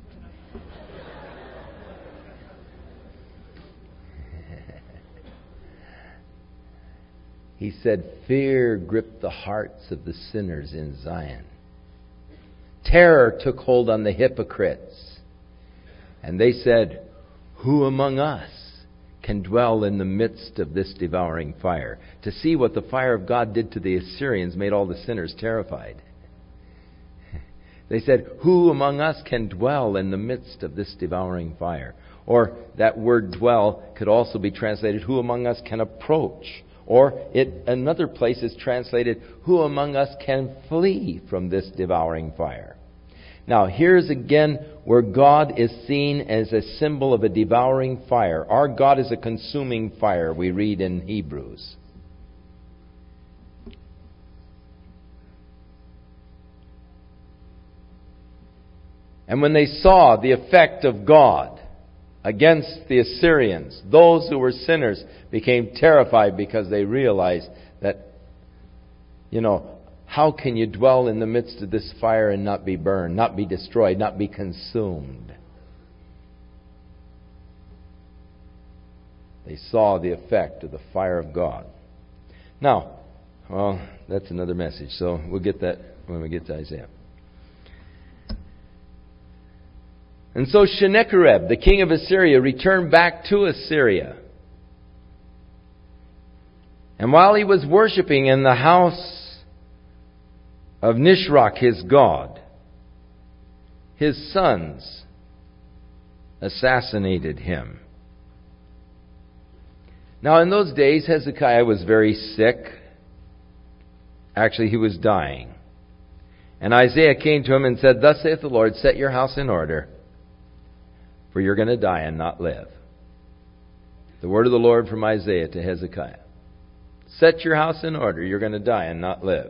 He said, fear gripped the hearts of the sinners in Zion. Terror took hold on the hypocrites. And they said, who among us can dwell in the midst of this devouring fire? To see what the fire of God did to the Assyrians made all the sinners terrified. They said, who among us can dwell in the midst of this devouring fire? Or that word dwell could also be translated, who among us can approach? Or it, another place is translated, who among us can flee from this devouring fire? Now, here's again where God is seen as a symbol of a devouring fire. Our God is a consuming fire, we read in Hebrews. And when they saw the effect of God against the Assyrians, those who were sinners became terrified because they realized that, you know, how can you dwell in the midst of this fire and not be burned, not be destroyed, not be consumed? They saw the effect of the fire of God. Now, well, that's another message, so we'll get that when we get to Isaiah. And so Sennacherib, the king of Assyria, returned back to Assyria. And while he was worshiping in the house of Nisroch, his god, his sons assassinated him. Now, in those days, Hezekiah was very sick. Actually, he was dying. And Isaiah came to him and said, thus saith the Lord, set your house in order, for you're going to die and not live. The word of the Lord from Isaiah to Hezekiah. Set your house in order. You're going to die and not live.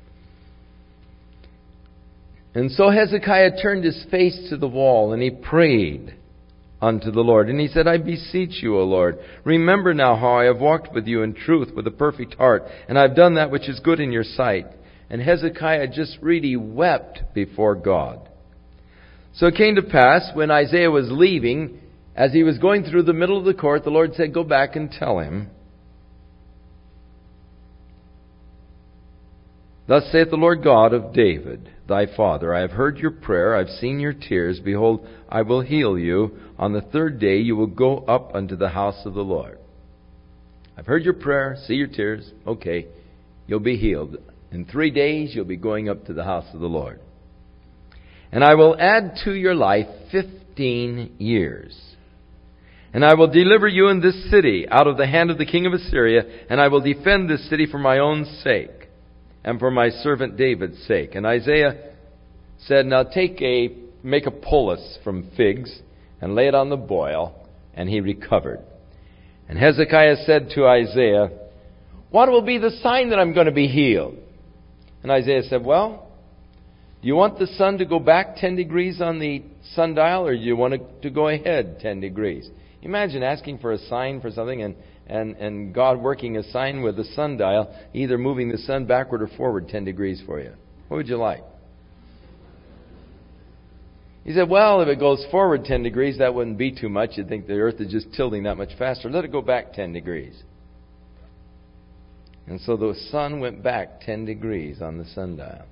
And so Hezekiah turned his face to the wall and he prayed unto the Lord. And he said, I beseech you, O Lord, remember now how I have walked with you in truth with a perfect heart, and I have done that which is good in your sight. And Hezekiah just really wept before God. So it came to pass, when Isaiah was leaving, as he was going through the middle of the court, the Lord said, go back and tell him, thus saith the Lord God of David, thy father, I have heard your prayer, I have seen your tears. Behold, I will heal you. On the third day you will go up unto the house of the Lord. I've heard your prayer, see your tears. Okay, you'll be healed. In three days you'll be going up to the house of the Lord. And I will add to your life fifteen years. And I will deliver you in this city out of the hand of the king of Assyria, and I will defend this city for my own sake, and for my servant David's sake. And Isaiah said, now take a, make a poultice from figs, and lay it on the boil, and he recovered. And Hezekiah said to Isaiah, what will be the sign that I'm going to be healed? And Isaiah said, well, do you want the sun to go back ten degrees on the sundial, or do you want it to go ahead ten degrees? Imagine asking for a sign for something and, and, and God working a sign with the sundial, either moving the sun backward or forward ten degrees for you. What would you like? He said, well, if it goes forward ten degrees, that wouldn't be too much. You'd think the earth is just tilting that much faster. Let it go back ten degrees. And so the sun went back ten degrees on the sundial.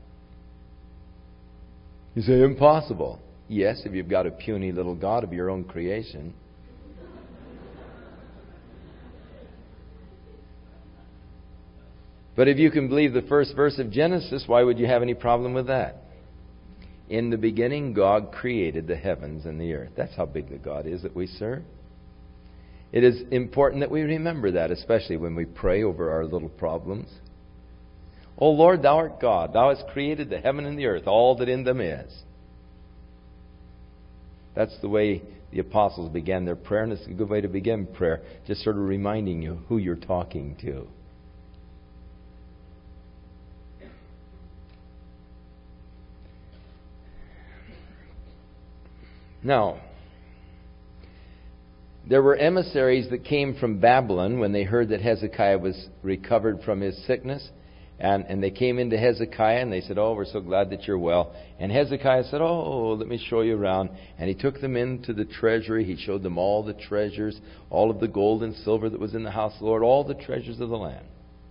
You say, impossible. Yes, if you've got a puny little God of your own creation. But if you can believe the first verse of Genesis, why would you have any problem with that? In the beginning, God created the heavens and the earth. That's how big the God is that we serve. It is important that we remember that, especially when we pray over our little problems. O Lord, Thou art God. Thou hast created the heaven and the earth, all that in them is. That's the way the apostles began their prayer, and it's a good way to begin prayer, just sort of reminding you who you're talking to. Now, there were emissaries that came from Babylon when they heard that Hezekiah was recovered from his sickness. And, and they came into Hezekiah and they said, oh, we're so glad that you're well. And Hezekiah said, oh, let me show you around. And he took them into the treasury. He showed them all the treasures, all of the gold and silver that was in the house of the Lord, all the treasures of the land.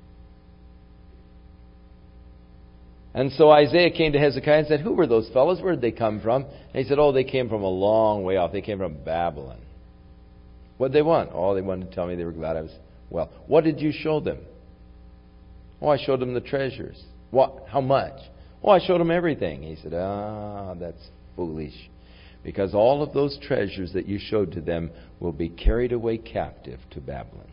And so Isaiah came to Hezekiah and said, who were those fellows? Where did they come from? And he said, oh, they came from a long way off. They came from Babylon. What did they want? Oh, they wanted to tell me they were glad I was well. What did you show them? Oh, I showed them the treasures. What? How much? Oh, I showed them everything. He said, ah, that's foolish. Because all of those treasures that you showed to them will be carried away captive to Babylon.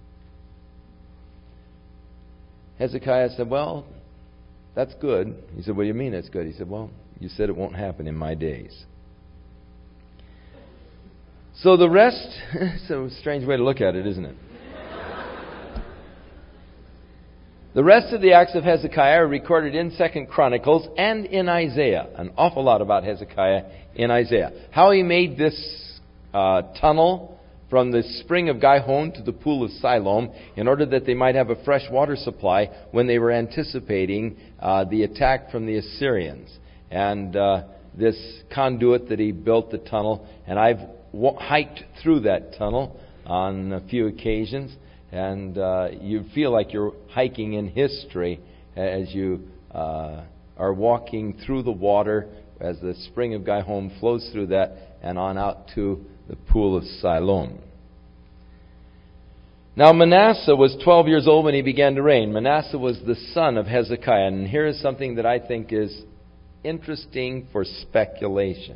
Hezekiah said, well, that's good. He said, what do you mean it's good? He said, well, you said it won't happen in my days. So the rest, it's a strange way to look at it, isn't it? The rest of the acts of Hezekiah are recorded in Second Chronicles and in Isaiah. An awful lot about Hezekiah in Isaiah. How he made this uh, tunnel from the spring of Gihon to the pool of Siloam in order that they might have a fresh water supply when they were anticipating uh, the attack from the Assyrians. And uh, this conduit that he built, the tunnel, and I've w- hiked through that tunnel on a few occasions. And uh, you feel like you're hiking in history as you uh, are walking through the water as the spring of Gihon flows through that and on out to the pool of Siloam. Now Manasseh was twelve years old when he began to reign. Manasseh was the son of Hezekiah. And here is something that I think is interesting for speculation.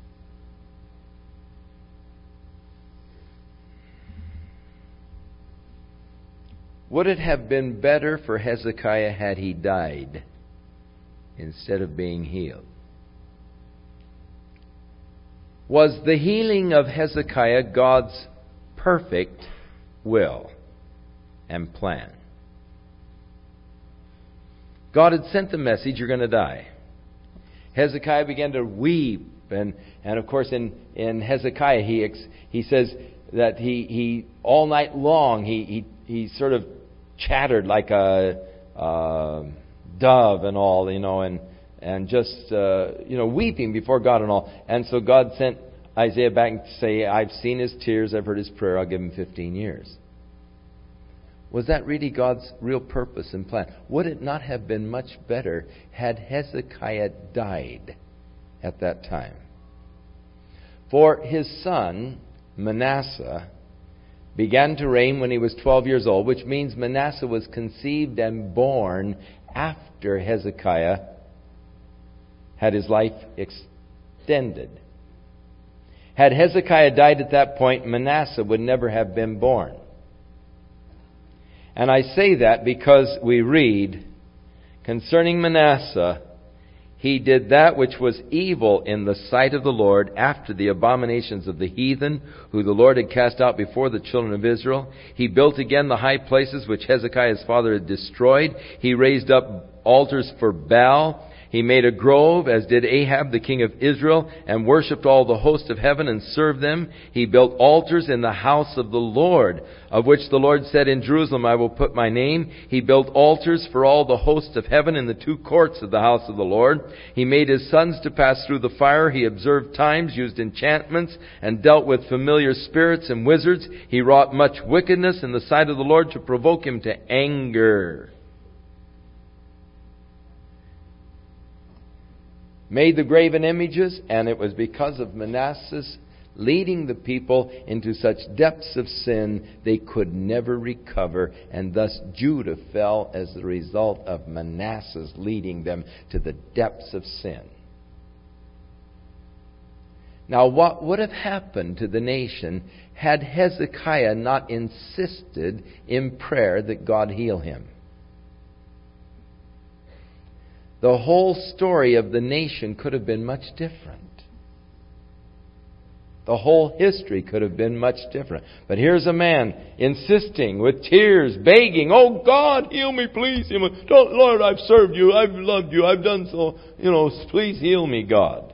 Would it have been better for Hezekiah had he died instead of being healed? Was the healing of Hezekiah God's perfect will and plan? God had sent the message, you're going to die. Hezekiah began to weep. And, and of course in, in Hezekiah he, ex, he says that he, he all night long he, he, he sort of chattered like a uh, dove and all, you know, and and just uh, you know weeping before God and all. And so God sent Isaiah back to say, "I've seen his tears, I've heard his prayer. I'll give him fifteen years." Was that really God's real purpose and plan? Would it not have been much better had Hezekiah died at that time? For his son Manasseh began to reign when he was twelve years old, which means Manasseh was conceived and born after Hezekiah had his life extended. Had Hezekiah died at that point, Manasseh would never have been born. And I say that because we read concerning Manasseh, he did that which was evil in the sight of the Lord after the abominations of the heathen, who the Lord had cast out before the children of Israel. He built again the high places which Hezekiah his father had destroyed. He raised up altars for Baal. He made a grove, as did Ahab the king of Israel, and worshipped all the host of heaven and served them. He built altars in the house of the Lord, of which the Lord said, in Jerusalem I will put my name. He built altars for all the host of heaven in the two courts of the house of the Lord. He made his sons to pass through the fire. He observed times, used enchantments, and dealt with familiar spirits and wizards. He wrought much wickedness in the sight of the Lord to provoke him to anger. Made the graven images, and it was because of Manasseh's leading the people into such depths of sin they could never recover, and thus Judah fell as the result of Manasseh's leading them to the depths of sin. Now, what would have happened to the nation had Hezekiah not insisted in prayer that God heal him? The whole story of the nation could have been much different. The whole history could have been much different. But here's a man insisting with tears, begging, oh God, heal me, please heal me. Don't, Lord, I've served you, I've loved you, I've done so, you know, please heal me, God.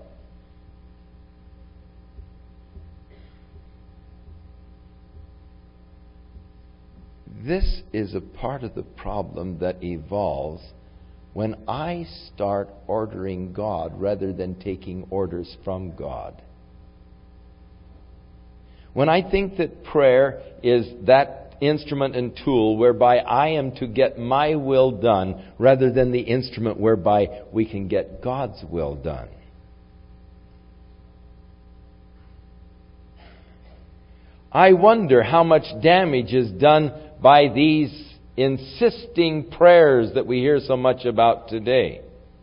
This is a part of the problem that evolves when I start ordering God rather than taking orders from God. When I think that prayer is that instrument and tool whereby I am to get my will done rather than the instrument whereby we can get God's will done. I wonder how much damage is done by these insisting prayers that we hear so much about today.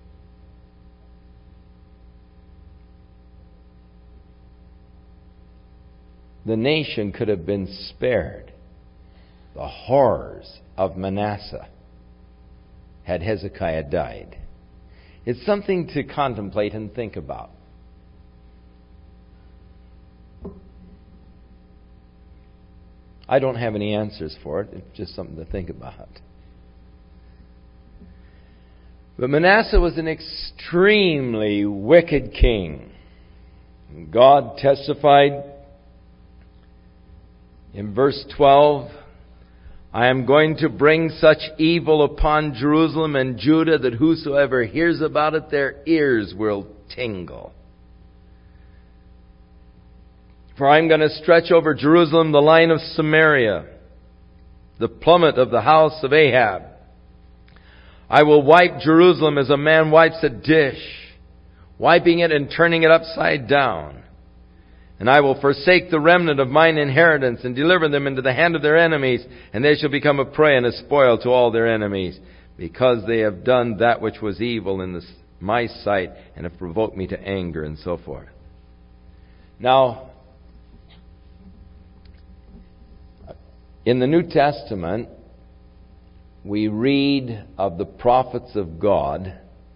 The nation could have been spared the horrors of Manasseh had Hezekiah died. It's something to contemplate and think about. I don't have any answers for it. It's just something to think about. But Manasseh was an extremely wicked king. God testified in verse twelve, I am going to bring such evil upon Jerusalem and Judah that whosoever hears about it, their ears will tingle. For I am going to stretch over Jerusalem the line of Samaria, the plummet of the house of Ahab. I will wipe Jerusalem as a man wipes a dish, wiping it and turning it upside down. And I will forsake the remnant of mine inheritance and deliver them into the hand of their enemies, and they shall become a prey and a spoil to all their enemies, because they have done that which was evil in the, my sight and have provoked me to anger, and so forth. Now, in the New Testament, we read of the prophets of God,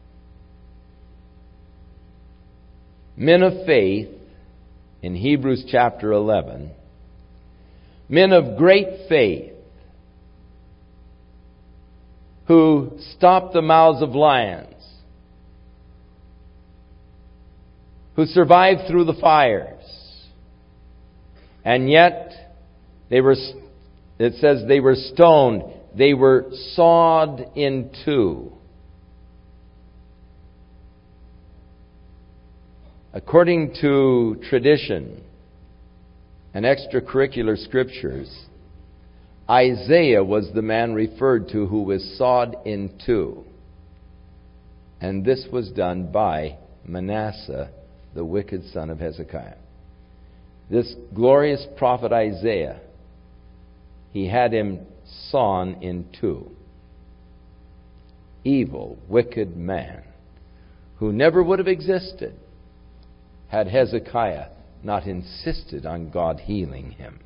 men of faith, in Hebrews chapter eleven, men of great faith, who stopped the mouths of lions, who survived through the fires, and yet they were, it says they were stoned, they were sawed in two. According to tradition and extracurricular scriptures, Isaiah was the man referred to who was sawed in two. And this was done by Manasseh, the wicked son of Hezekiah. This glorious prophet Isaiah, he had him sawn in two. Evil, wicked man, who never would have existed had Hezekiah not insisted on God healing him.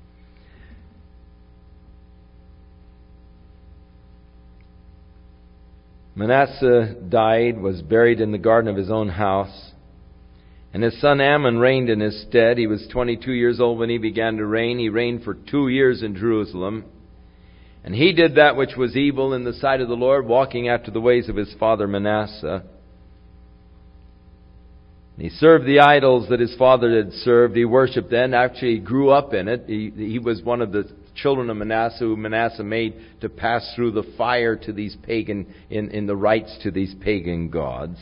Manasseh died, was buried in the garden of his own house, and his son Amon reigned in his stead. He was twenty-two years old when he began to reign. He reigned for two years in Jerusalem. And he did that which was evil in the sight of the Lord, walking after the ways of his father Manasseh. He served the idols that his father had served. He worshipped them. Actually, he grew up in it. He, he was one of the children of Manasseh who Manasseh made to pass through the fire to these pagan, in, in the rites to these pagan gods.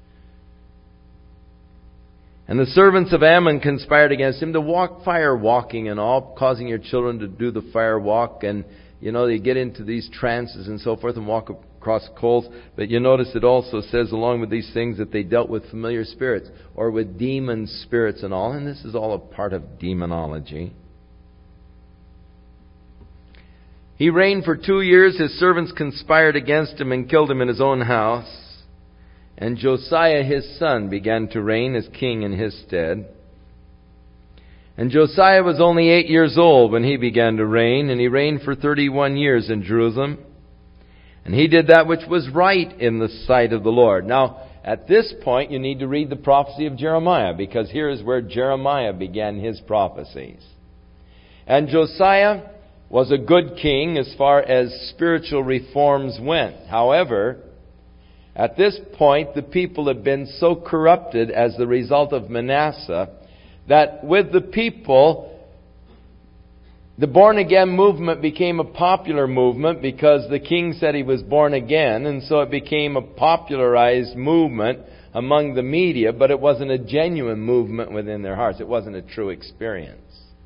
And the servants of Ammon conspired against him to walk fire walking and all, causing your children to do the fire walk. And, you know, they get into these trances and so forth and walk across coals. But you notice it also says along with these things that they dealt with familiar spirits or with demon spirits and all. And this is all a part of demonology. He reigned for two years. His servants conspired against him and killed him in his own house. And Josiah his son began to reign as king in his stead. And Josiah was only eight years old when he began to reign, and he reigned for thirty-one years in Jerusalem. And he did that which was right in the sight of the Lord. Now, at this point, you need to read the prophecy of Jeremiah, because here is where Jeremiah began his prophecies. And Josiah was a good king as far as spiritual reforms went. However, at this point, the people had been so corrupted as the result of Manasseh that with the people, the born-again movement became a popular movement because the king said he was born again, and so it became a popularized movement among the media, but it wasn't a genuine movement within their hearts. It wasn't a true experience.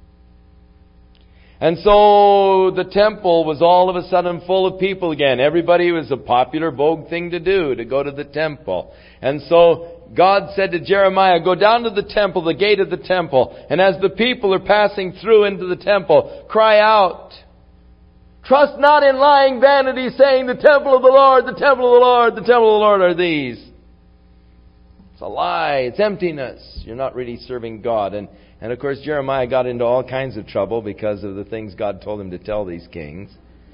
And so the temple was all of a sudden full of people again. Everybody, was a popular, vogue thing to do, to go to the temple. And so God said to Jeremiah, go down to the temple, the gate of the temple, and as the people are passing through into the temple, cry out, trust not in lying vanity, saying, the temple of the Lord, the temple of the Lord, the temple of the Lord are these. It's a lie. It's emptiness. You're not really serving God. And And of course, Jeremiah got into all kinds of trouble because of the things God told him to tell these kings.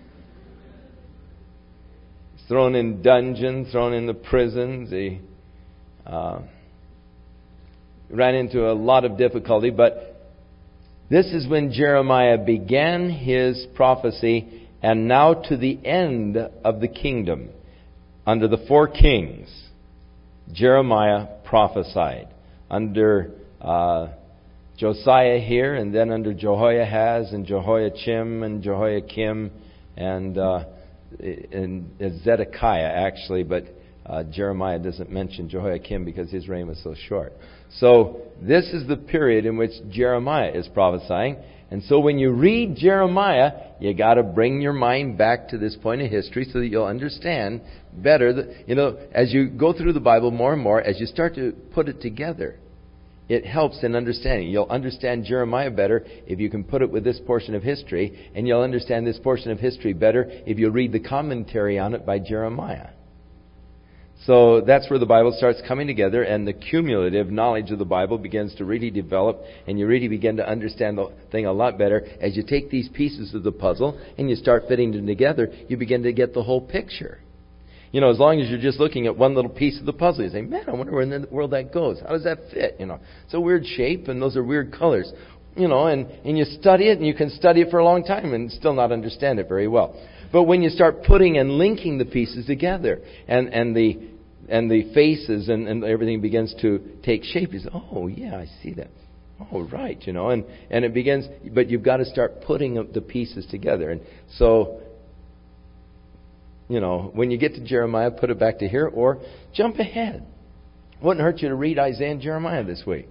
He's thrown in dungeons, thrown in the prisons. He uh, ran into a lot of difficulty. But this is when Jeremiah began his prophecy, and now to the end of the kingdom, under the four kings, Jeremiah prophesied. Under Uh, Josiah here, and then under Jehoiahaz and Jehoiachim and Jehoiakim and, uh, and Zedekiah actually, but uh, Jeremiah doesn't mention Jehoiakim because his reign was so short. So this is the period in which Jeremiah is prophesying. And so when you read Jeremiah, you got to bring your mind back to this point of history so that you'll understand better. That, you know, as you go through the Bible more and more, as you start to put it together, it helps in understanding. You'll understand Jeremiah better if you can put it with this portion of history, and you'll understand this portion of history better if you read the commentary on it by Jeremiah. So that's where the Bible starts coming together, and the cumulative knowledge of the Bible begins to really develop, and you really begin to understand the thing a lot better. As you take these pieces of the puzzle and you start fitting them together, you begin to get the whole picture. You know, as long as you're just looking at one little piece of the puzzle, you say, man, I wonder where in the world that goes. How does that fit? You know, it's a weird shape and those are weird colors. You know, and, and you study it and you can study it for a long time and still not understand it very well. But when you start putting and linking the pieces together and, and the and the faces and, and everything begins to take shape, you say, oh, yeah, I see that. Oh, right, you know, and, and it begins, but you've got to start putting the pieces together. And so, you know, when you get to Jeremiah, put it back to here or jump ahead. Wouldn't hurt you to read Isaiah and Jeremiah this week.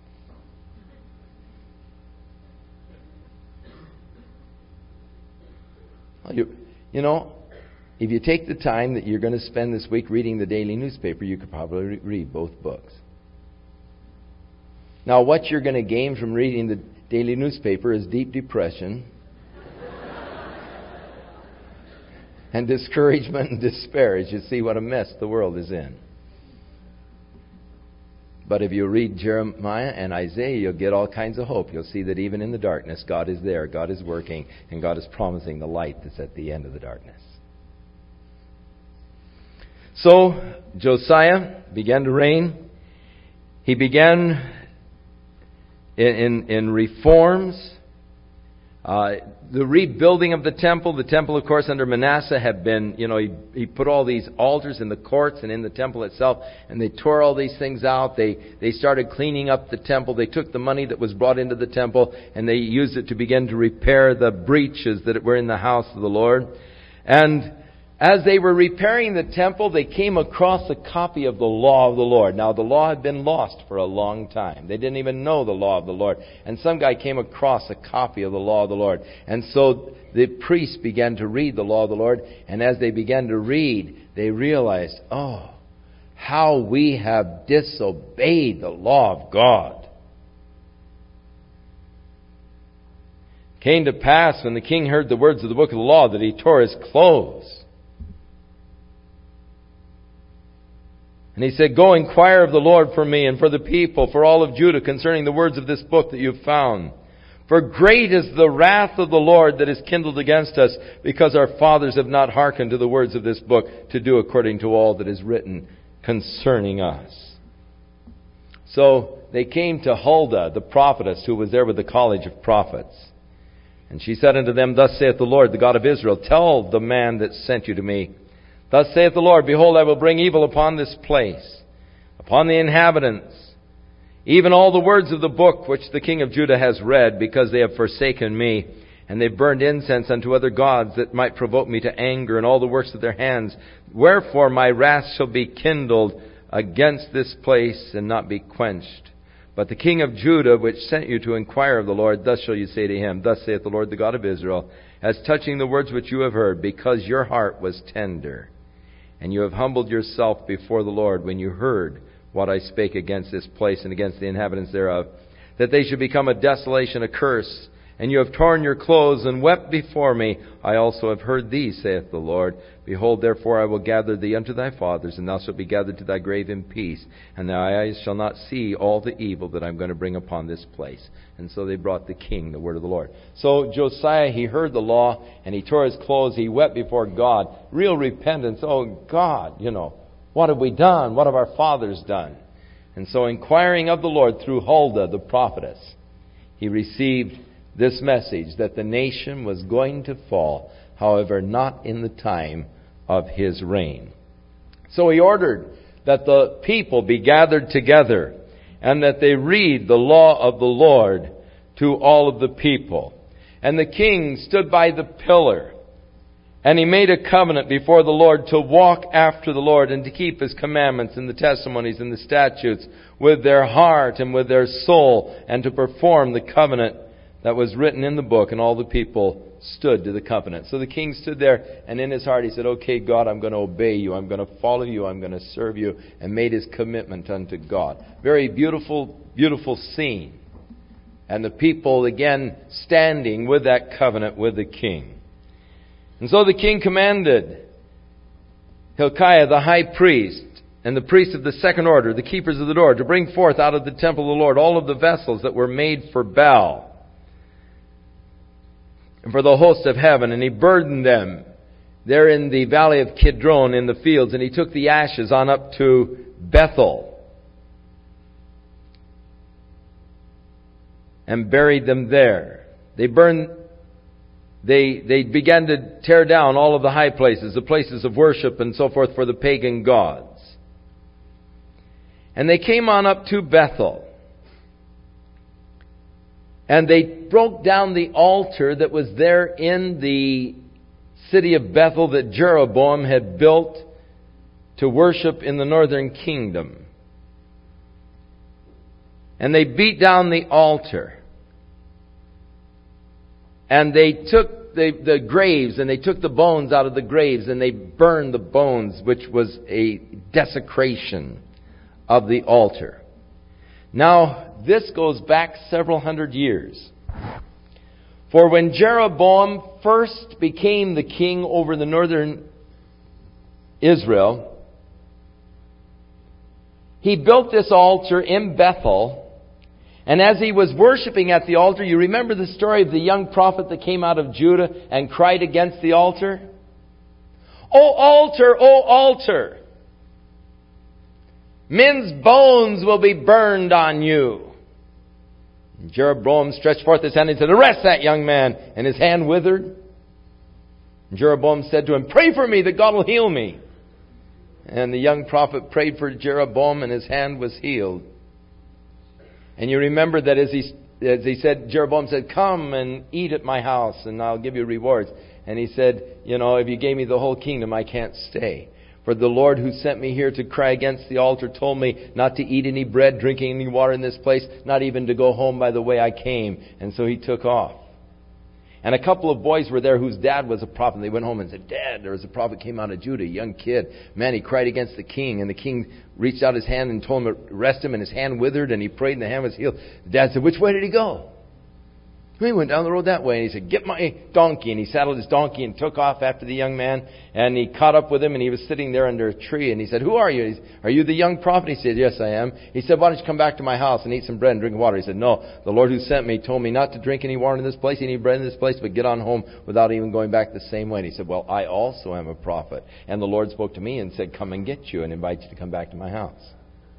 Well, you, you know, if you take the time that you're going to spend this week reading the daily newspaper, you could probably re- read both books. Now, what you're going to gain from reading the daily newspaper is deep depression and discouragement and despair as you see what a mess the world is in. But if you read Jeremiah and Isaiah, you'll get all kinds of hope. You'll see that even in the darkness, God is there, God is working, and God is promising the light that's at the end of the darkness. So, Josiah began to reign. He began in, in, in reforms. Uh, the rebuilding of the temple, the temple, of course, under Manasseh had been, you know, he, he put all these altars in the courts and in the temple itself, and they tore all these things out. They, they started cleaning up the temple. They took the money that was brought into the temple, and they used it to begin to repair the breaches that were in the house of the Lord. And as they were repairing the temple, they came across a copy of the law of the Lord. Now, the law had been lost for a long time. They didn't even know the law of the Lord. And some guy came across a copy of the law of the Lord. And so the priests began to read the law of the Lord. And as they began to read, they realized, oh, how we have disobeyed the law of God. It came to pass when the king heard the words of the book of the law that he tore his clothes. And he said, go inquire of the Lord for me and for the people, for all of Judah, concerning the words of this book that you've found. For great is the wrath of the Lord that is kindled against us, because our fathers have not hearkened to the words of this book, to do according to all that is written concerning us. So they came to Huldah, the prophetess, who was there with the college of prophets. And she said unto them, thus saith the Lord, the God of Israel, tell the man that sent you to me, thus saith the Lord, behold, I will bring evil upon this place, upon the inhabitants, even all the words of the book which the king of Judah has read, because they have forsaken me, and they burned incense unto other gods that might provoke me to anger, and all the works of their hands. Wherefore my wrath shall be kindled against this place, and not be quenched. But the king of Judah, which sent you to inquire of the Lord, thus shall you say to him, thus saith the Lord, the God of Israel, as touching the words which you have heard, because your heart was tender, and you have humbled yourself before the Lord when you heard what I spake against this place and against the inhabitants thereof, that they should become a desolation, a curse, and you have torn your clothes and wept before me. I also have heard thee, saith the Lord. Behold, therefore I will gather thee unto thy fathers, and thou shalt be gathered to thy grave in peace, and thy eyes shall not see all the evil that I'm going to bring upon this place. And so they brought the king the word of the Lord. So Josiah, he heard the law, and he tore his clothes. He wept before God. Real repentance. Oh, God, you know, what have we done? What have our fathers done? And so inquiring of the Lord through Huldah, the prophetess, he received this message that the nation was going to fall, however, not in the time of his reign. So he ordered that the people be gathered together and that they read the law of the Lord to all of the people. And the king stood by the pillar, and he made a covenant before the Lord to walk after the Lord and to keep his commandments and the testimonies and the statutes with their heart and with their soul, and to perform the covenant that was written in the book. And all the people stood to the covenant. So the king stood there, and in his heart he said, okay, God, I'm going to obey you. I'm going to follow you. I'm going to serve you. And made his commitment unto God. Very beautiful, beautiful scene. And the people again standing with that covenant with the king. And so the king commanded Hilkiah the high priest and the priests of the second order, the keepers of the door, to bring forth out of the temple of the Lord all of the vessels that were made for Baal and for the host of heaven. And he burdened them there in the valley of Kidron in the fields. And he took the ashes on up to Bethel and buried them there. They burned, they, they began to tear down all of the high places, the places of worship and so forth for the pagan gods. And they came on up to Bethel. And they broke down the altar that was there in the city of Bethel that Jeroboam had built to worship in the northern kingdom. And they beat down the altar. And they took the, the graves, and they took the bones out of the graves, and they burned the bones, which was a desecration of the altar. Now, this goes back several hundred years. For when Jeroboam first became the king over the northern Israel, he built this altar in Bethel. And as he was worshiping at the altar, you remember the story of the young prophet that came out of Judah and cried against the altar? O altar, O altar! Men's bones will be burned on you. And Jeroboam stretched forth his hand and said, "Arrest that young man." And his hand withered. And Jeroboam said to him, "Pray for me that God will heal me." And the young prophet prayed for Jeroboam, and his hand was healed. And you remember that as he as he said, Jeroboam said, "Come and eat at my house, and I'll give you rewards." And he said, "You know, if you gave me the whole kingdom, I can't stay. For the Lord who sent me here to cry against the altar told me not to eat any bread, drink any water in this place, not even to go home by the way I came." And so he took off. And a couple of boys were there whose dad was a prophet. They went home and said, "Dad, there was a prophet came out of Judah, a young kid. Man, he cried against the king." And the king reached out his hand and told him to arrest him. And his hand withered and he prayed and the hand was healed. The dad said, "Which way did he go?" He went down the road that way. And he said, "Get my donkey." And he saddled his donkey and took off after the young man. And he caught up with him and he was sitting there under a tree. And he said, "Who are you?" He said, "Are you the young prophet?" He said, "Yes, I am." He said, "Why don't you come back to my house and eat some bread and drink water?" He said, "No, the Lord who sent me told me not to drink any water in this place, any bread in this place, but get on home without even going back the same way." And he said, "Well, I also am a prophet. And the Lord spoke to me and said, 'Come and get you,' and invite you to come back to my house."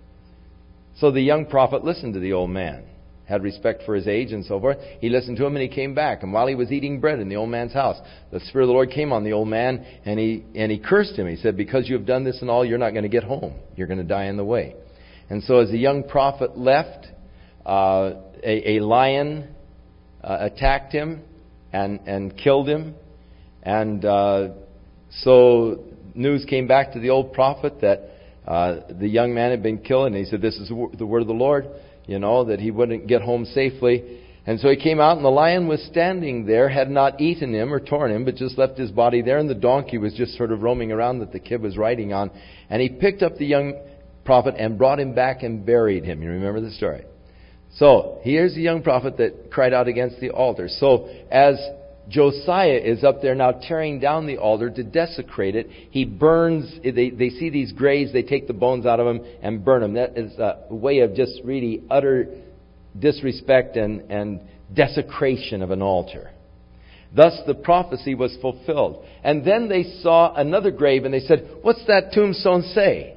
So the young prophet listened to the old man, had respect for his age and so forth. He listened to him and he came back. And while he was eating bread in the old man's house, the Spirit of the Lord came on the old man and he and he cursed him. He said, "Because you have done this and all, you're not going to get home. You're going to die on the way." And so as the young prophet left, uh, a, a lion uh, attacked him and, and killed him. And uh, so news came back to the old prophet that uh, the young man had been killed. And he said, "This is the word of the Lord." You know, that he wouldn't get home safely. And so he came out and the lion was standing there, had not eaten him or torn him, but just left his body there. And the donkey was just sort of roaming around that the kid was riding on. And he picked up the young prophet and brought him back and buried him. You remember the story? So here's the young prophet that cried out against the altar. So as Josiah is up there now tearing down the altar to desecrate it, he burns, they, they see these graves, they take the bones out of them and burn them. That is a way of just really utter disrespect and, and desecration of an altar. Thus the prophecy was fulfilled. And then they saw another grave and they said, "What's that tombstone say?"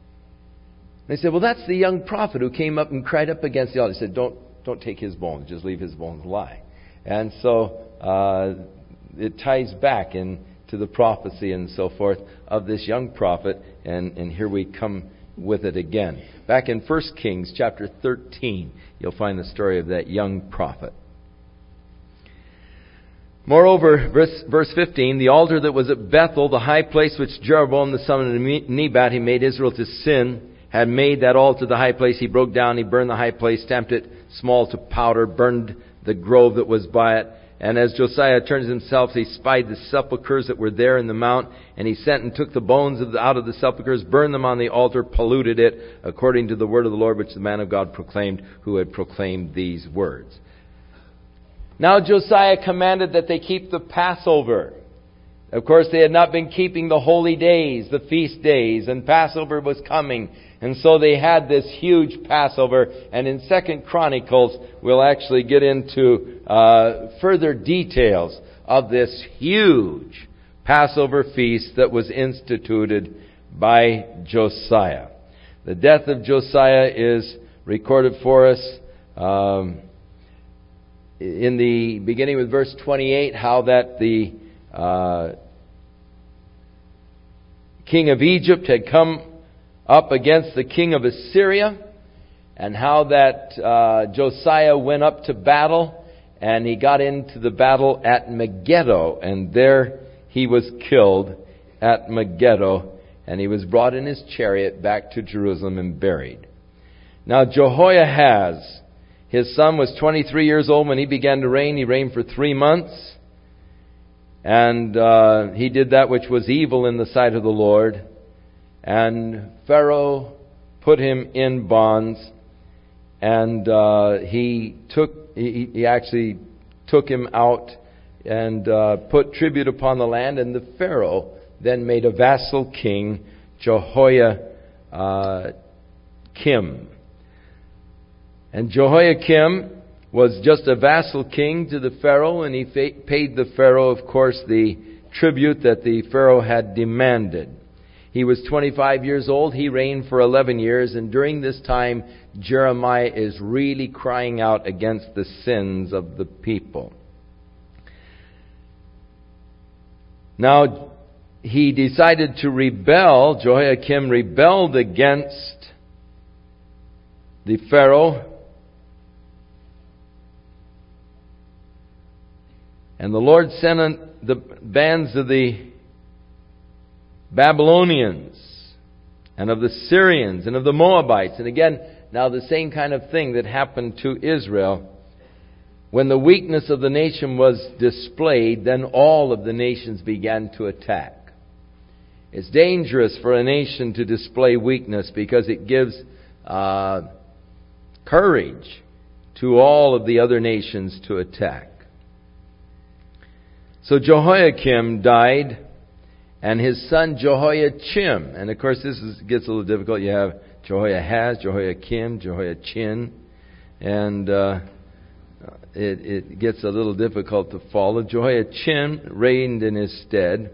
They said, "Well, that's the young prophet who came up and cried up against the altar." He said, don't, don't take his bones, just leave his bones lie. And so uh, it ties back into the prophecy and so forth of this young prophet. And, and here we come with it again. Back in First Kings chapter thirteen, you'll find the story of that young prophet. Moreover, verse, verse fifteen, the altar that was at Bethel, the high place which Jeroboam the son of Nebat, he made Israel to sin, had made that altar the high place. He broke down, he burned the high place, stamped it small to powder, burned the grove that was by it. And as Josiah turned himself, he spied the sepulchres that were there in the mount, and he sent and took the bones of the, out of the sepulchres, burned them on the altar, polluted it, according to the word of the Lord, which the man of God proclaimed, who had proclaimed these words. Now Josiah commanded that they keep the Passover. Of course, they had not been keeping the holy days, the feast days, and Passover was coming. And so they had this huge Passover. And in Second Chronicles, we'll actually get into uh, further details of this huge Passover feast that was instituted by Josiah. The death of Josiah is recorded for us um, in the beginning with verse twenty-eight, how that the uh, king of Egypt had come up against the king of Assyria, and how that uh, Josiah went up to battle, and he got into the battle at Megiddo, and there he was killed at Megiddo, and he was brought in his chariot back to Jerusalem and buried. Now Jehoiahaz, his son, was twenty-three years old when he began to reign. He reigned for three months, and uh, he did that which was evil in the sight of the Lord. And Pharaoh put him in bonds, and uh, he took he, he actually took him out and uh, put tribute upon the land. And the Pharaoh then made a vassal king, Jehoiakim. And Jehoiakim was just a vassal king to the Pharaoh, and he paid the Pharaoh, of course, the tribute that the Pharaoh had demanded. He was twenty-five years old. He reigned for eleven years. And during this time, Jeremiah is really crying out against the sins of the people. Now, he decided to rebel. Jehoiakim rebelled against the Pharaoh. And the Lord sent the bands of the Babylonians and of the Syrians and of the Moabites. And again, now the same kind of thing that happened to Israel. When the weakness of the nation was displayed, then all of the nations began to attack. It's dangerous for a nation to display weakness because it gives uh, courage to all of the other nations to attack. So Jehoiakim died, and his son Jehoiachim. And of course this is, gets a little difficult. You have Jehoiahaz, Jehoiakim, Jehoiachin. And uh, it, it gets a little difficult to follow. Jehoiachin reigned in his stead.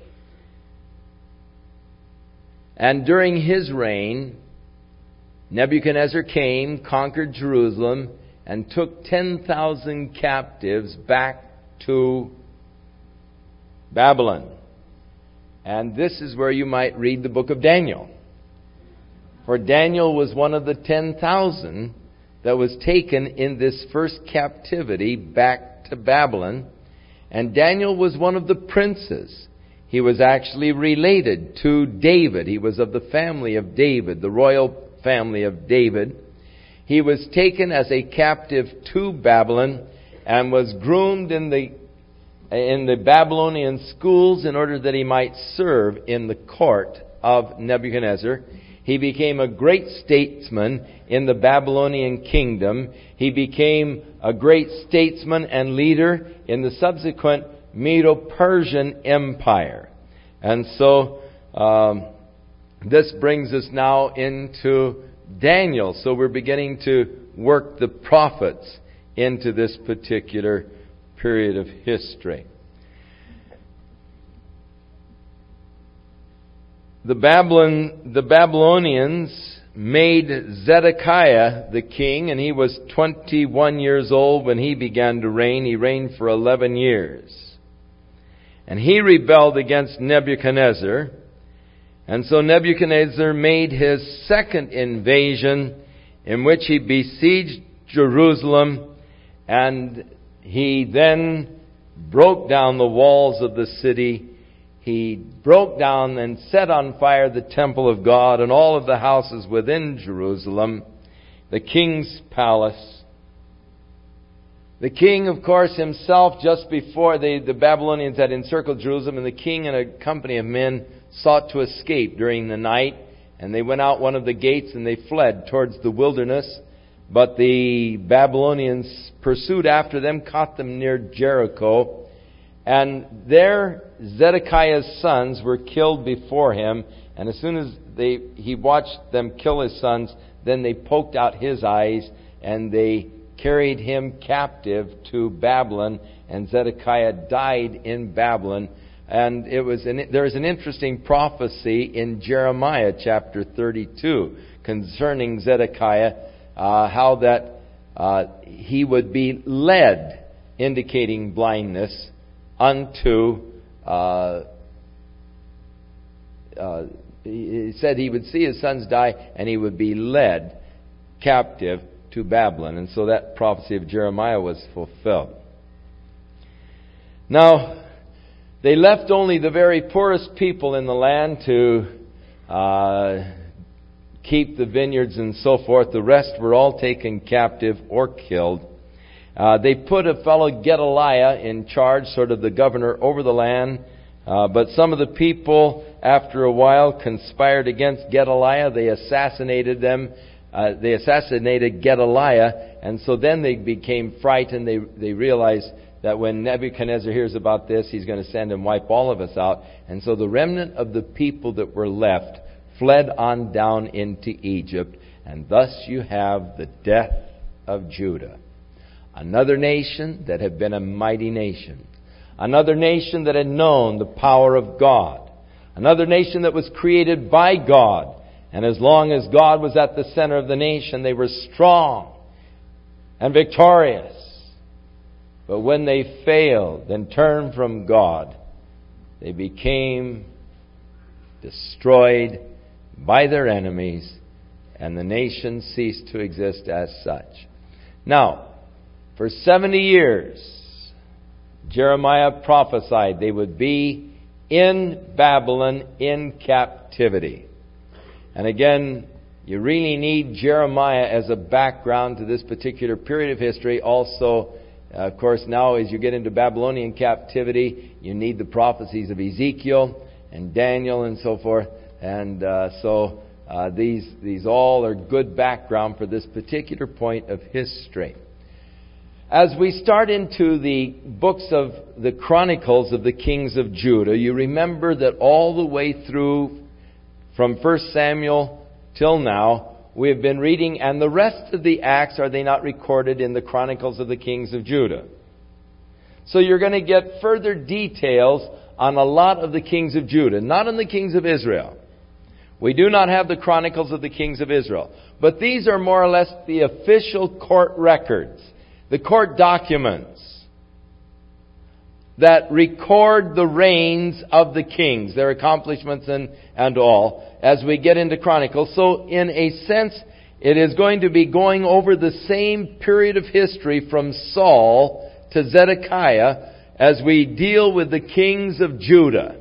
And during his reign, Nebuchadnezzar came, conquered Jerusalem, and took ten thousand captives back to Babylon. And this is where you might read the book of Daniel. For Daniel was one of the ten thousand that was taken in this first captivity back to Babylon. And Daniel was one of the princes. He was actually related to David. He was of the family of David, the royal family of David. He was taken as a captive to Babylon and was groomed in the in the Babylonian schools in order that he might serve in the court of Nebuchadnezzar. He became a great statesman in the Babylonian kingdom. He became a great statesman and leader in the subsequent Medo-Persian Empire. And so um, this brings us now into Daniel. So we're beginning to work the prophets into this particular period of history. The Babylon, the Babylonians made Zedekiah the king, and he was twenty-one years old when he began to reign. He reigned for eleven years. And he rebelled against Nebuchadnezzar. And so Nebuchadnezzar made his second invasion, in which he besieged Jerusalem, and he then broke down the walls of the city. He broke down and set on fire the temple of God and all of the houses within Jerusalem, the king's palace. The king, of course, himself, just before the, the Babylonians had encircled Jerusalem, and the king and a company of men sought to escape during the night. And they went out one of the gates and they fled towards the wilderness. But the Babylonians pursued after them, caught them near Jericho. And there Zedekiah's sons were killed before him. And as soon as they he watched them kill his sons, then they poked out his eyes and they carried him captive to Babylon. And Zedekiah died in Babylon. And it was an, there is an interesting prophecy in Jeremiah chapter thirty-two concerning Zedekiah, uh, how that uh, he would be led, indicating blindness, unto, uh, uh, he said he would see his sons die and he would be led captive to Babylon. And so that prophecy of Jeremiah was fulfilled. Now, they left only the very poorest people in the land to uh, keep the vineyards and so forth. The rest were all taken captive or killed. Uh, they put a fellow Gedaliah in charge, sort of the governor over the land. Uh, but some of the people, after a while, conspired against Gedaliah. They assassinated them. Uh, they assassinated Gedaliah. And so then they became frightened. They, they realized that when Nebuchadnezzar hears about this, he's going to send and wipe all of us out. And so the remnant of the people that were left fled on down into Egypt. And thus you have the death of Judah. Another nation that had been a mighty nation. Another nation that had known the power of God. Another nation that was created by God. And as long as God was at the center of the nation, they were strong and victorious. But when they failed and turned from God, they became destroyed by their enemies, and the nation ceased to exist as such. Now, for seventy years, Jeremiah prophesied they would be in Babylon in captivity. And again, you really need Jeremiah as a background to this particular period of history. Also, uh, of course, now as you get into Babylonian captivity, you need the prophecies of Ezekiel and Daniel and so forth. And uh, so uh, these these all are good background for this particular point of history. As we start into the books of the Chronicles of the Kings of Judah, you remember that all the way through from First Samuel till now, we have been reading, and the rest of the Acts, are they not recorded in the Chronicles of the Kings of Judah? So you're going to get further details on a lot of the kings of Judah, not on the kings of Israel. We do not have the Chronicles of the Kings of Israel. But these are more or less the official court records, the court documents that record the reigns of the kings, their accomplishments and, and all, as we get into Chronicles. So in a sense, it is going to be going over the same period of history from Saul to Zedekiah as we deal with the kings of Judah.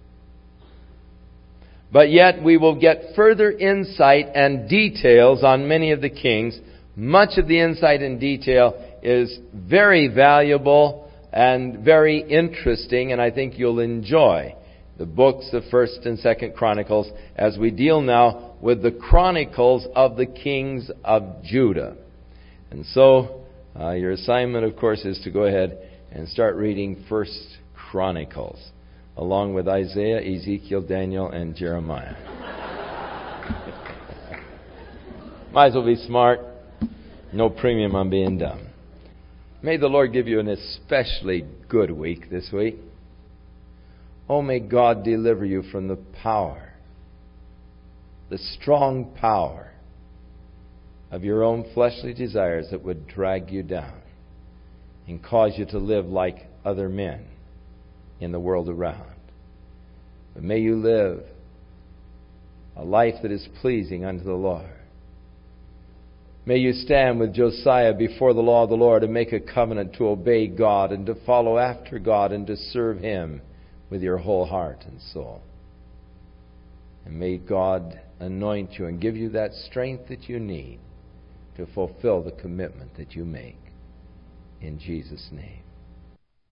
But yet we will get further insight and details on many of the kings. Much of the insight and detail is very valuable and very interesting, and I think you'll enjoy the books of First and Second Chronicles as we deal now with the Chronicles of the kings of Judah. And so uh, your assignment, of course, is to go ahead and start reading First Chronicles, along with Isaiah, Ezekiel, Daniel, and Jeremiah. Might as well be smart. No premium on being dumb. May the Lord give you an especially good week this week. Oh, may God deliver you from the power, the strong power of your own fleshly desires that would drag you down and cause you to live like other men in the world around. But may you live a life that is pleasing unto the Lord. May you stand with Josiah before the law of the Lord and make a covenant to obey God and to follow after God and to serve Him with your whole heart and soul. And may God anoint you and give you that strength that you need to fulfill the commitment that you make. In Jesus' name.